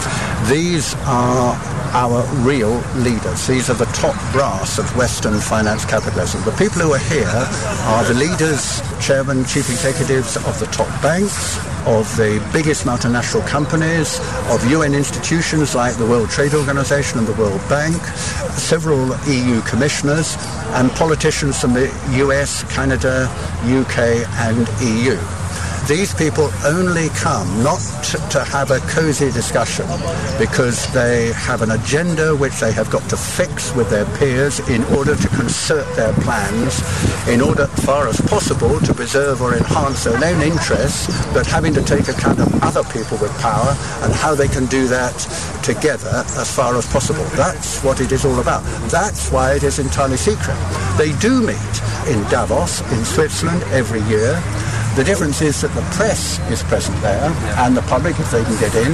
These are our real leaders. These are the top brass of Western finance capitalism. The people who are here are the leaders, chairmen, chief executives of the top banks, of the biggest multinational companies, of U N institutions like the World Trade Organization and the World Bank, several E U commissioners, and politicians from the U S, Canada, U K and E U. These people only come not to, to have a cosy discussion because they have an agenda which they have got to fix with their peers in order to concert their plans, in order, as far as possible, to preserve or enhance their own interests, but having to take account of other people with power and how they can do that together as far as possible. That's what it is all about. That's why it is entirely secret. They do meet in Davos, in Switzerland, every year. The difference is that the press is present there, and the public, if they can get in,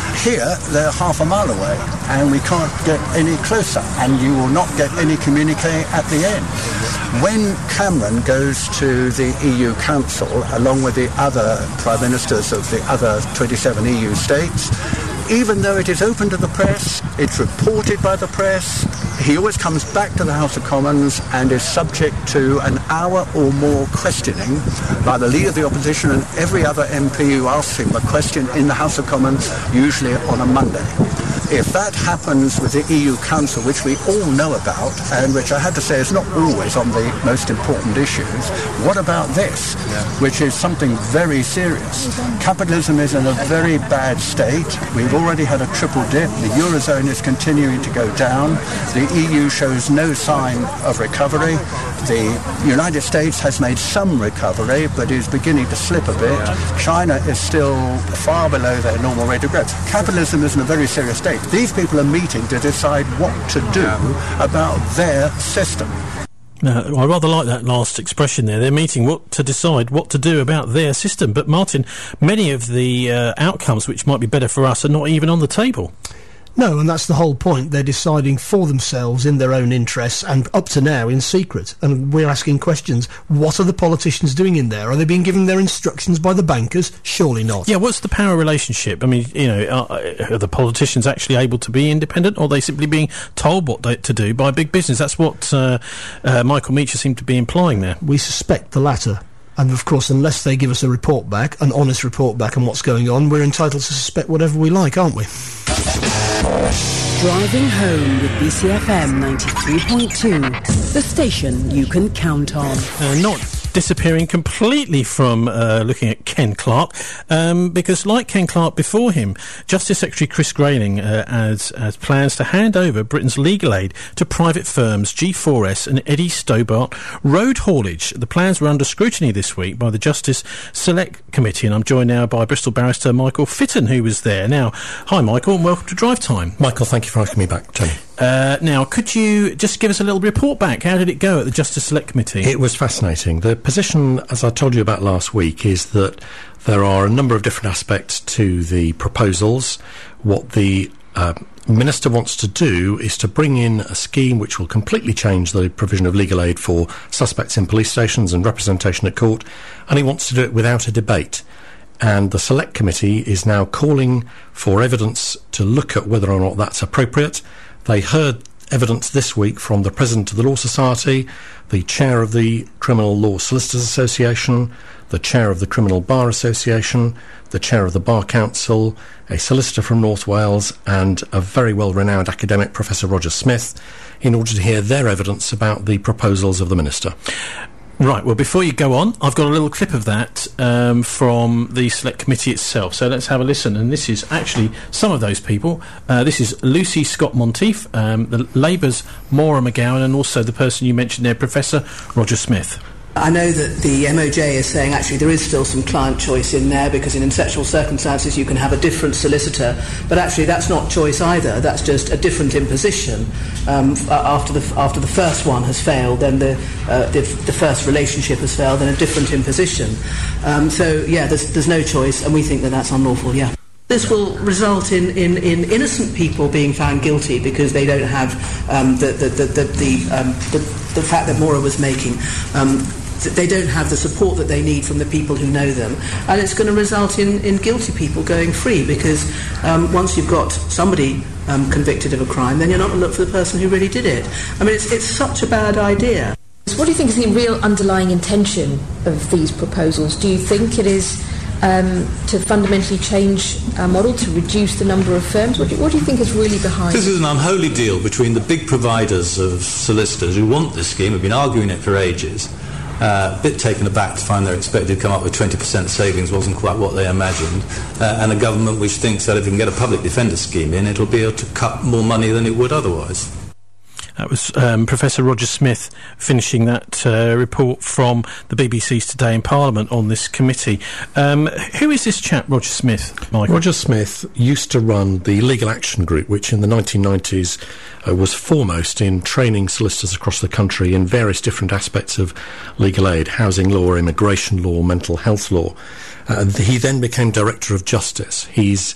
Here, they're half a mile away, and we can't get any closer, and you will not get any communique at the end. When Cameron goes to the E U Council, along with the other Prime Ministers of the other twenty-seven E U states, even though it is open to the press, it's reported by the press, he always comes back to the House of Commons and is subject to an hour or more questioning by the Leader of the Opposition and every other M P who asks him a question in the House of Commons, usually on a Monday. If that happens with the E U Council, which we all know about, and which I have to say is not always on the most important issues, what about this, yeah. which is something very serious? Capitalism is in a very bad state. We've already had a triple dip. The Eurozone is continuing to go down. The E U shows no sign of recovery. The United States has made some recovery, but is beginning to slip a bit. Yeah. China is still far below their normal rate of growth. Capitalism is in a very serious state. These people are meeting to decide what to do about their system. Now, I rather like that last expression there. They're meeting what to decide what to do about their system. But, Martin, many of the uh, outcomes which might be better for us are not even on the table. No, and that's the whole point. They're deciding for themselves in their own interests and up to now in secret. And we're asking questions. What are the politicians doing in there? Are they being given their instructions by the bankers? Surely not. Yeah, what's the power relationship? I mean, you know, are, are the politicians actually able to be independent, or are they simply being told what they, to do by big business? That's what uh, uh, Michael Meacher seemed to be implying there. We suspect the latter. And, of course, unless they give us a report back, an honest report back on what's going on, we're entitled to suspect whatever we like, aren't we? Driving home with B C F M ninety-three point two, the station you can count on. Uh, not disappearing completely from uh, looking at Ken Clarke, um, because like Ken Clarke before him, Justice Secretary Chris Grayling uh, has, has plans to hand over Britain's legal aid to private firms G four S and Eddie Stobart Road Haulage. The plans were under scrutiny this week by the Justice Select Committee, and I'm joined now by Bristol barrister Michael Fitton, who was there. Now, hi Michael, and welcome to Drive Time. Michael, thank you for asking me back, Tony. Uh, now, could you just give us a little report back? How did it go at the Justice Select Committee? It was fascinating. The position, as I told you about last week, is that there are a number of different aspects to the proposals. What the uh, Minister wants to do is to bring in a scheme which will completely change the provision of legal aid for suspects in police stations and representation at court, and he wants to do it without a debate. And the Select Committee is now calling for evidence to look at whether or not that's appropriate. They heard evidence this week from the President of the Law Society, the Chair of the Criminal Law Solicitors Association, the Chair of the Criminal Bar Association, the Chair of the Bar Council, a solicitor from North Wales, and a very well-renowned academic, Professor Roger Smith, in order to hear their evidence about the proposals of the Minister. Right, well, before you go on, I've got a little clip of that um, from the Select Committee itself, so let's have a listen. And this is actually some of those people. Uh, this is Lucy Scott-Monteith, um, the Labour's Maura McGowan, and also the person you mentioned there, Professor Roger Smith. I know that the M O J is saying actually there is still some client choice in there, because in exceptional circumstances you can have a different solicitor, but actually that's not choice either. That's just a different imposition. Um, after the after the first one has failed, then the, uh, the the first relationship has failed, then a different imposition. Um, so yeah, there's there's no choice, and we think that that's unlawful. Yeah. This will result in, in, in innocent people being found guilty because they don't have um, the the the the, the, um, the the fact that Maura was making. Um, they don't have the support that they need from the people who know them, and it's going to result in, in guilty people going free, because um, once you've got somebody um, convicted of a crime, then you're not going to look for the person who really did it. I mean, it's, it's such a bad idea. What do you think is the real underlying intention of these proposals? Do you think it is um, to fundamentally change our model, to reduce the number of firms? What do, you, what do you think is really behind This it? is an unholy deal between the big providers of solicitors who want this scheme, have been arguing it for ages, uh, a bit taken aback to find they're expected to come up with twenty percent savings wasn't quite what they imagined, uh, and a government which thinks that if you can get a public defender scheme in, it'll be able to cut more money than it would otherwise. That was um, Professor Roger Smith finishing that uh, report from the B B C's Today in Parliament on this committee. Um, who is this chap, Roger Smith, Michael? Roger Smith used to run the Legal Action Group, which in the nineteen nineties uh, was foremost in training solicitors across the country in various different aspects of legal aid: housing law, immigration law, mental health law. Uh, he then became Director of Justice. He's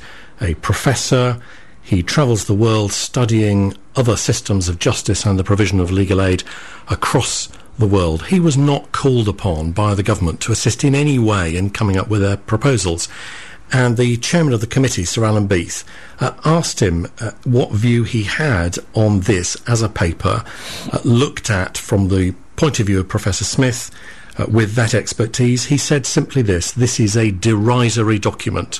a professor. He travels the world studying other systems of justice and the provision of legal aid across the world. He was not called upon by the government to assist in any way in coming up with their proposals. And the chairman of the committee, Sir Alan Beath, uh, asked him uh, what view he had on this as a paper uh, looked at from the point of view of Professor Smith uh, with that expertise. He said simply this: this is a derisory document.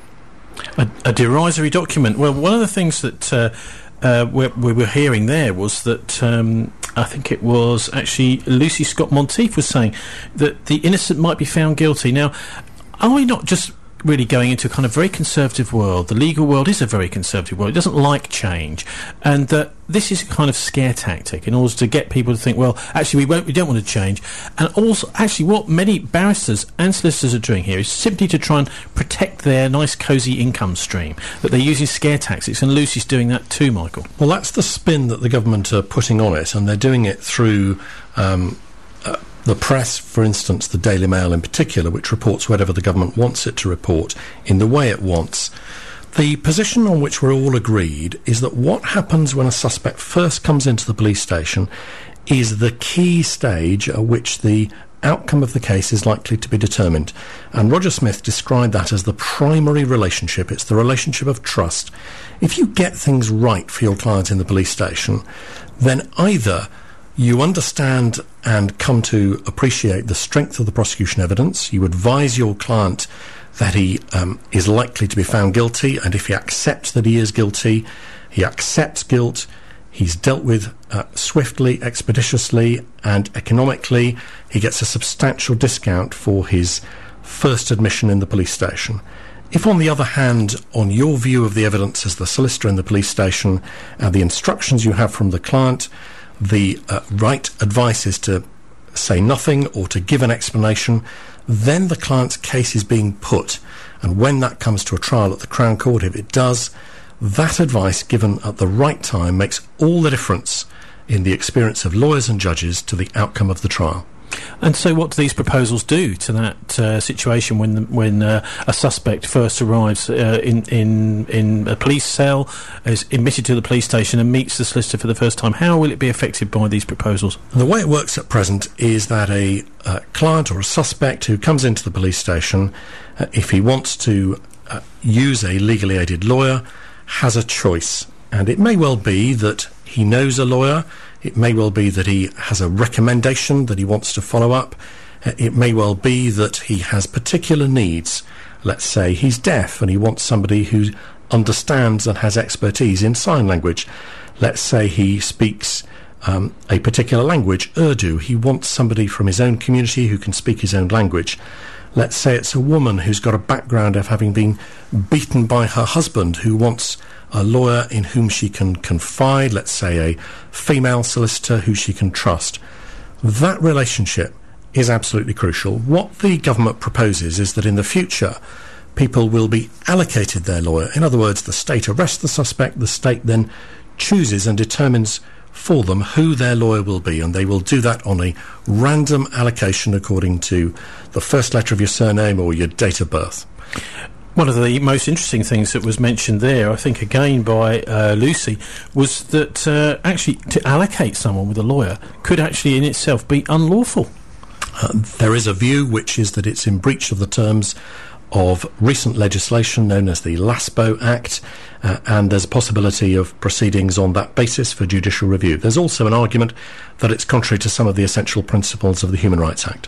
A, a derisory document. Well, one of the things that uh, uh, we, we were hearing there was that um, I think it was actually Lucy Scott Monteith was saying that the innocent might be found guilty. Now, are we not just really going into a kind of very conservative world? The legal world is a very conservative world. It doesn't like change, and uh, this is a kind of scare tactic in order to get people to think, well, actually we won't, we don't want to change. And also, actually, what many barristers and solicitors are doing here is simply to try and protect their nice cosy income stream, that they're using scare tactics, and Lucy's doing that too, Michael. Well, that's the spin that the government are putting on it, and they're doing it through um, uh, the press, for instance, the Daily Mail in particular, which reports whatever the government wants it to report in the way it wants. The position on which we're all agreed is that what happens when a suspect first comes into the police station is the key stage at which the outcome of the case is likely to be determined. And Roger Smith described that as the primary relationship. It's the relationship of trust. If you get things right for your client in the police station, then either you understand and come to appreciate the strength of the prosecution evidence, you advise your client that he um, is likely to be found guilty, and if he accepts that he is guilty, he accepts guilt, he's dealt with uh, swiftly, expeditiously and economically, he gets a substantial discount for his first admission in the police station. If, on the other hand, on your view of the evidence as the solicitor in the police station and the instructions you have from the client, the uh, right advice is to say nothing or to give an explanation, then the client's case is being put. And when that comes to a trial at the Crown Court, if it does, that advice given at the right time makes all the difference in the experience of lawyers and judges to the outcome of the trial. And so what do these proposals do to that uh, situation when the, when uh, a suspect first arrives uh, in, in in a police cell, is admitted to the police station and meets the solicitor for the first time? How will it be affected by these proposals? The way it works at present is that a uh, client or a suspect who comes into the police station, uh, if he wants to uh, use a legally aided lawyer, has a choice. And it may well be that he knows a lawyer. It may well be that he has a recommendation that he wants to follow up. Uh, it may well be that he has particular needs. Let's say he's deaf and he wants somebody who understands and has expertise in sign language. Let's say he speaks um, a particular language, Urdu. He wants somebody from his own community who can speak his own language. Let's say it's a woman who's got a background of having been beaten by her husband, who wants a lawyer in whom she can confide, let's say a female solicitor who she can trust. That relationship is absolutely crucial. What the government proposes is that in the future, people will be allocated their lawyer. In other words, the state arrests the suspect, the state then chooses and determines for them who their lawyer will be, and they will do that on a random allocation according to the first letter of your surname or your date of birth. One of the most interesting things that was mentioned there, I think again by uh, Lucy, was that uh, actually to allocate someone with a lawyer could actually in itself be unlawful. Uh, there is a view which is that it's in breach of the terms of recent legislation known as the LASPO Act, uh, and there's a possibility of proceedings on that basis for judicial review. There's also an argument that it's contrary to some of the essential principles of the Human Rights Act.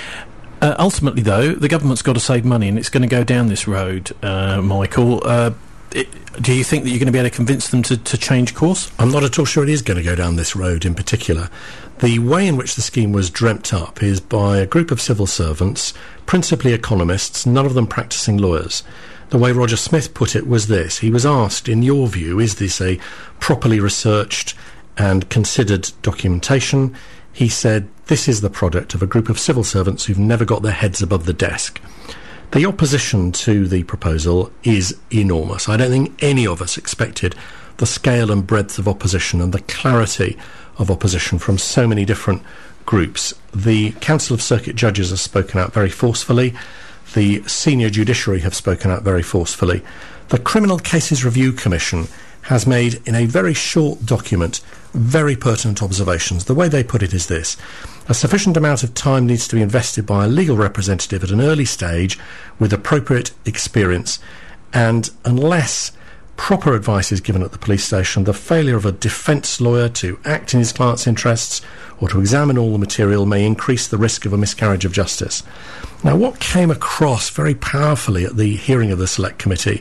Uh, ultimately, though, the government's got to save money, and it's going to go down this road, uh, Michael. Uh, it, do you think that you're going to be able to convince them to, to change course? I'm not at all sure it is going to go down this road in particular. The way in which the scheme was dreamt up is by a group of civil servants, principally economists, none of them practising lawyers. The way Roger Smith put it was this: he was asked, in your view, is this a properly researched and considered documentation? He said, this is the product of a group of civil servants who've never got their heads above the desk. The opposition to the proposal is enormous. I don't think any of us expected the scale and breadth of opposition and the clarity of opposition from so many different groups. The Council of Circuit Judges has spoken out very forcefully. The senior judiciary have spoken out very forcefully. The Criminal Cases Review Commission has made, in a very short document, very pertinent observations. The way they put it is this: a sufficient amount of time needs to be invested by a legal representative at an early stage with appropriate experience, and unless proper advice is given at the police station, the failure of a defence lawyer to act in his client's interests or to examine all the material may increase the risk of a miscarriage of justice. Now, what came across very powerfully at the hearing of the Select Committee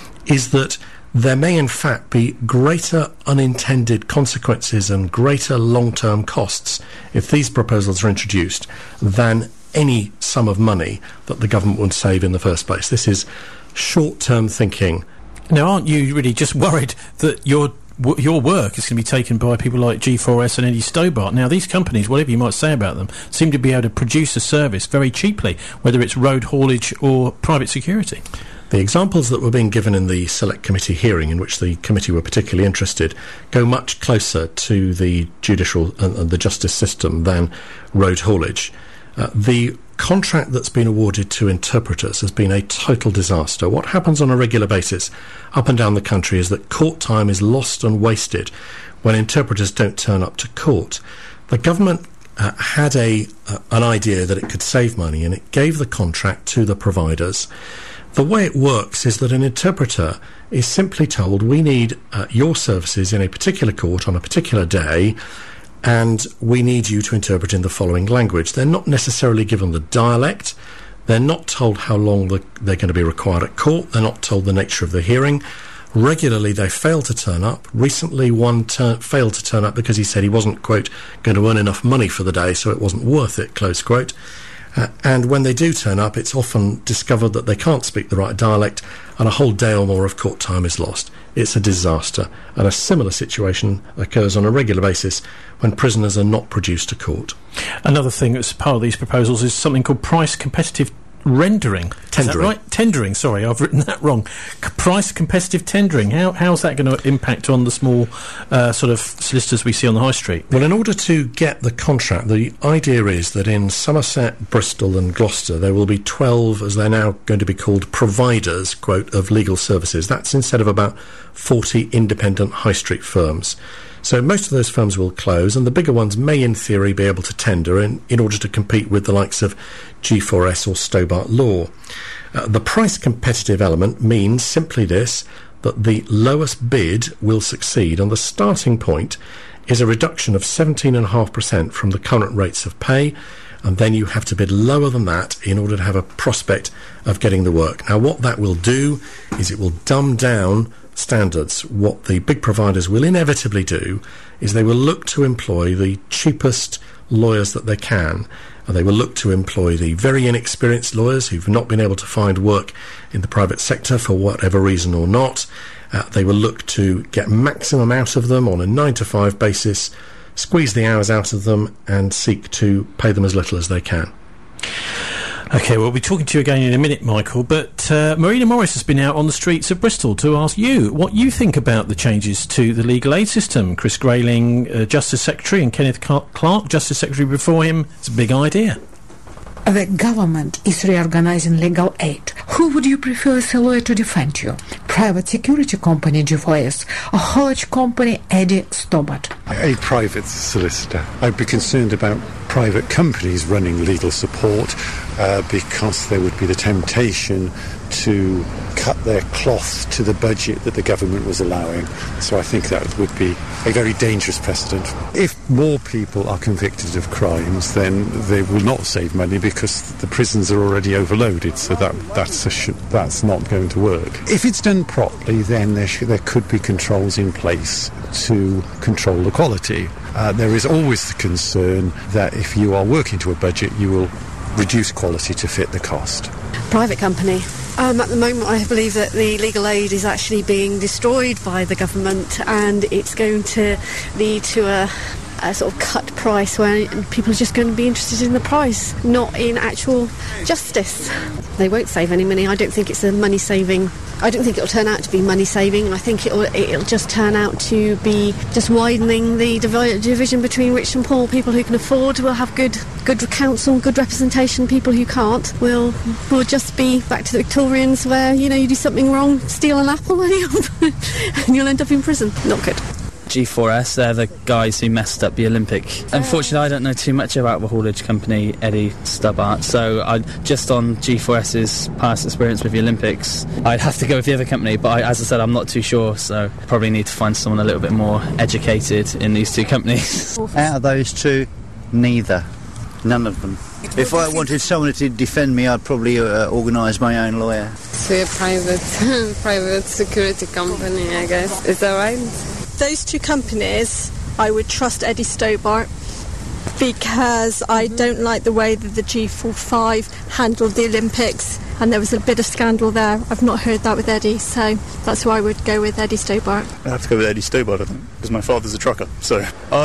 is that there may in fact be greater unintended consequences and greater long-term costs if these proposals are introduced than any sum of money that the government would save in the first place. This is short-term thinking. Now, aren't you really just worried that your w- your work is going to be taken by people like G four S and Eddie Stobart? Now, these companies, whatever you might say about them, seem to be able to produce a service very cheaply, whether it's road haulage or private security. The examples that were being given in the Select Committee hearing, in which the committee were particularly interested, go much closer to the judicial and uh, the justice system than road haulage. Uh, the contract that's been awarded to interpreters has been a total disaster. What happens on a regular basis up and down the country is that court time is lost and wasted when interpreters don't turn up to court. The government uh, had a uh, an idea that it could save money, and it gave the contract to the providers. The way it works is that an interpreter is simply told, we need uh, your services in a particular court on a particular day, and we need you to interpret in the following language. They're not necessarily given the dialect. They're not told how long the, they're going to be required at court. They're not told the nature of the hearing. Regularly, they fail to turn up. Recently, one tur- failed to turn up because he said he wasn't, quote, going to earn enough money for the day, so it wasn't worth it, close quote. Uh, and when they do turn up, it's often discovered that they can't speak the right dialect, and a whole day or more of court time is lost. It's a disaster, and a similar situation occurs on a regular basis when prisoners are not produced to court. Another thing that's part of these proposals is something called price competitive rendering. Tendering. Is that right? Tendering, sorry, I've written that wrong. C- price competitive tendering. How How's that going to impact on the small uh, sort of solicitors we see on the high street? Well, in order to get the contract, the idea is that in Somerset, Bristol and Gloucester there will be twelve, as they're now going to be called, providers, quote, of legal services. That's instead of about forty independent high street firms. So most of those firms will close, and the bigger ones may, in theory, be able to tender in, in order to compete with the likes of G four S or Stobart Law. Uh, the price competitive element means simply this, that the lowest bid will succeed, and the starting point is a reduction of seventeen point five percent from the current rates of pay, and then you have to bid lower than that in order to have a prospect of getting the work. Now, what that will do is it will dumb down standards. What the big providers will inevitably do is they will look to employ the cheapest lawyers that they can, and they will look to employ the very inexperienced lawyers who've not been able to find work in the private sector for whatever reason or not. Uh, they will look to get maximum out of them on a nine to five basis, squeeze the hours out of them, and seek to pay them as little as they can. OK, we'll be talking to you again in a minute, Michael, but uh, Marina Morris has been out on the streets of Bristol to ask you what you think about the changes to the legal aid system. Chris Grayling, uh, Justice Secretary, and Kenneth Clarke, Justice Secretary before him. It's a big idea. The government is reorganizing legal aid. Who would you prefer as a lawyer to defend you? Private security company G four S or haulage company Eddie Stobart? A private solicitor. I'd be concerned about private companies running legal support uh, because there would be the temptation to cut their cloth to the budget that the government was allowing. So I think that would be a very dangerous precedent. If more people are convicted of crimes, then they will not save money because the prisons are already overloaded, so that that's, a sh- that's not going to work. If it's done properly, then there, sh- there could be controls in place to control the quality. Uh, there is always the concern that if you are working to a budget, you will reduce quality to fit the cost. Private company. Um, at the moment, I believe that the legal aid is actually being destroyed by the government, and it's going to lead to a a sort of cut price where people are just going to be interested in the price, not in actual justice. They won't save any money. I don't think it's a money saving. I don't think it'll turn out to be money saving. I think it'll it'll just turn out to be just widening the divi- division between rich and poor. People who can afford will have good good counsel, good representation. People who can't will will just be back to the Victorians, where, you know, you do something wrong, steal an apple, and you'll, and you'll end up in prison. Not good. G four S, they're the guys who messed up the Olympic. Unfortunately, I don't know too much about the haulage company, Eddie Stubbart, so I just on G four S's past experience with the Olympics, I'd have to go with the other company, but I, as I said, I'm not too sure, so probably need to find someone a little bit more educated in these two companies. Out of those two, neither. None of them. If I wanted someone to defend me, I'd probably uh, organise my own lawyer. To a private, private security company, I guess. Is that right? Those two companies, I would trust Eddie Stobart, because I don't like the way that the G forty-five handled the Olympics, and there was a bit of scandal there. I've not heard that with Eddie, so that's why I would go with Eddie Stobart. I have to go with Eddie Stobart, I think, because my father's a trucker. So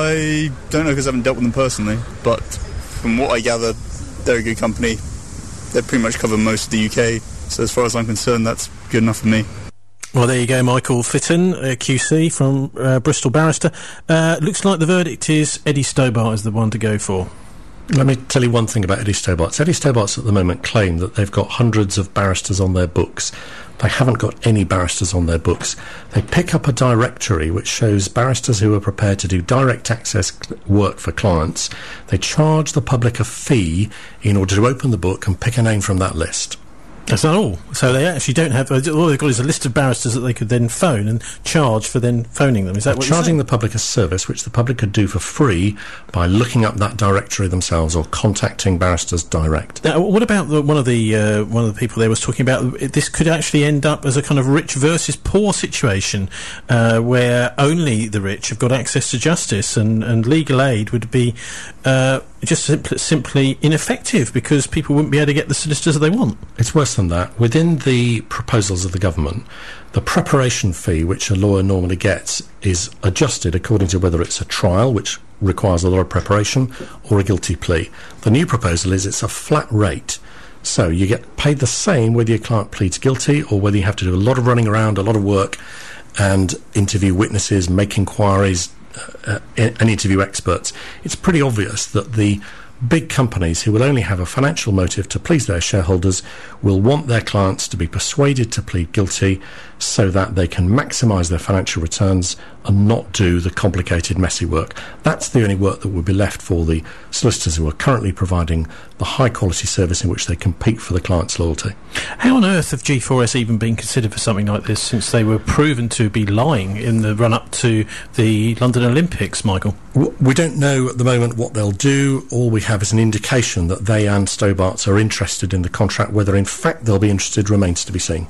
I don't know, because I haven't dealt with them personally, but from what I gather, they're a good company. They pretty much cover most of the U K, so as far as I'm concerned, that's good enough for me. Well, there you go, Michael Fitton, uh, Q C from uh, Bristol Barrister. Uh, looks like the verdict is Eddie Stobart is the one to go for. Let me tell you one thing about Eddie Stobart. Eddie Stobart's at the moment claim that they've got hundreds of barristers on their books. They haven't got any barristers on their books. They pick up a directory which shows barristers who are prepared to do direct access work for clients. They charge the public a fee in order to open the book and pick a name from that list. That's not all. So they actually don't have... All they've got is a list of barristers that they could then phone and charge for then phoning them. Is that They're what charging you're the public a service which the public could do for free by looking up that directory themselves or contacting barristers direct. Now, what about the, one of the uh, one of the people there was talking about it, this could actually end up as a kind of rich versus poor situation uh, where only the rich have got access to justice, and, and legal aid would be uh, just simply, simply ineffective because people wouldn't be able to get the solicitors they want. It's worse than that. Within the proposals of the government, the preparation fee which a lawyer normally gets is adjusted according to whether it's a trial, which requires a lot of preparation, or a guilty plea. The new proposal is it's a flat rate. So you get paid the same whether your client pleads guilty or whether you have to do a lot of running around, a lot of work, and interview witnesses, make inquiries, uh, and interview experts. It's pretty obvious that the big companies who will only have a financial motive to please their shareholders will want their clients to be persuaded to plead guilty so that they can maximise their financial returns and not do the complicated, messy work. That's the only work that will be left for the solicitors who are currently providing the high-quality service in which they compete for the client's loyalty. How on earth have G four S even been considered for something like this, since they were proven to be lying in the run-up to the London Olympics, Michael? We don't know at the moment what they'll do. All we have is an indication that they and Stobart's are interested in the contract. Whether in fact they'll be interested remains to be seen.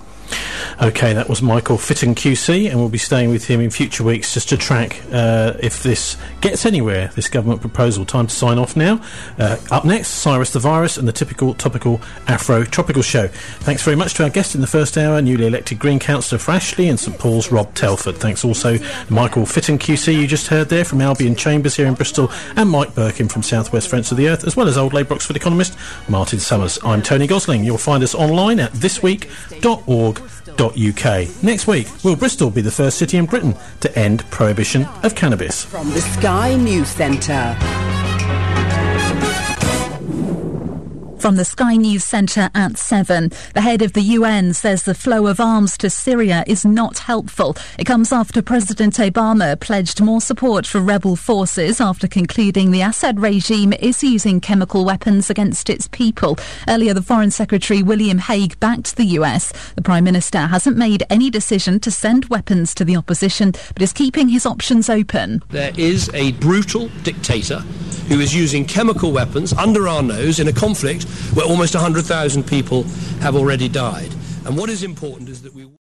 OK, that was Michael Fitton Q C, and we'll be staying with him in future weeks just to track uh, if this gets anywhere, this government proposal. Time to sign off now. Uh, up next, Cyrus the Virus and the typical topical Afro-Tropical show. Thanks very much to our guest in the first hour, newly elected Green Councillor for Ashley and St Paul's, Rob Telford. Thanks also to Michael Fitton Q C, you just heard there from Albion Chambers here in Bristol, and Mike Birkin from South West Friends of the Earth, as well as Old Labour Oxford economist Martin Summers. I'm Tony Gosling. You'll find us online at this week dot org dot U K. Next week, will Bristol be the first city in Britain to end prohibition of cannabis? From the Sky News Centre. From the Sky News Centre at seven. The head of the U N says the flow of arms to Syria is not helpful. It comes after President Obama pledged more support for rebel forces after concluding the Assad regime is using chemical weapons against its people. Earlier, the Foreign Secretary William Hague backed the U S. The Prime Minister hasn't made any decision to send weapons to the opposition, but is keeping his options open. There is a brutal dictator who is using chemical weapons under our nose in a conflict where almost one hundred thousand people have already died. And what is important is that we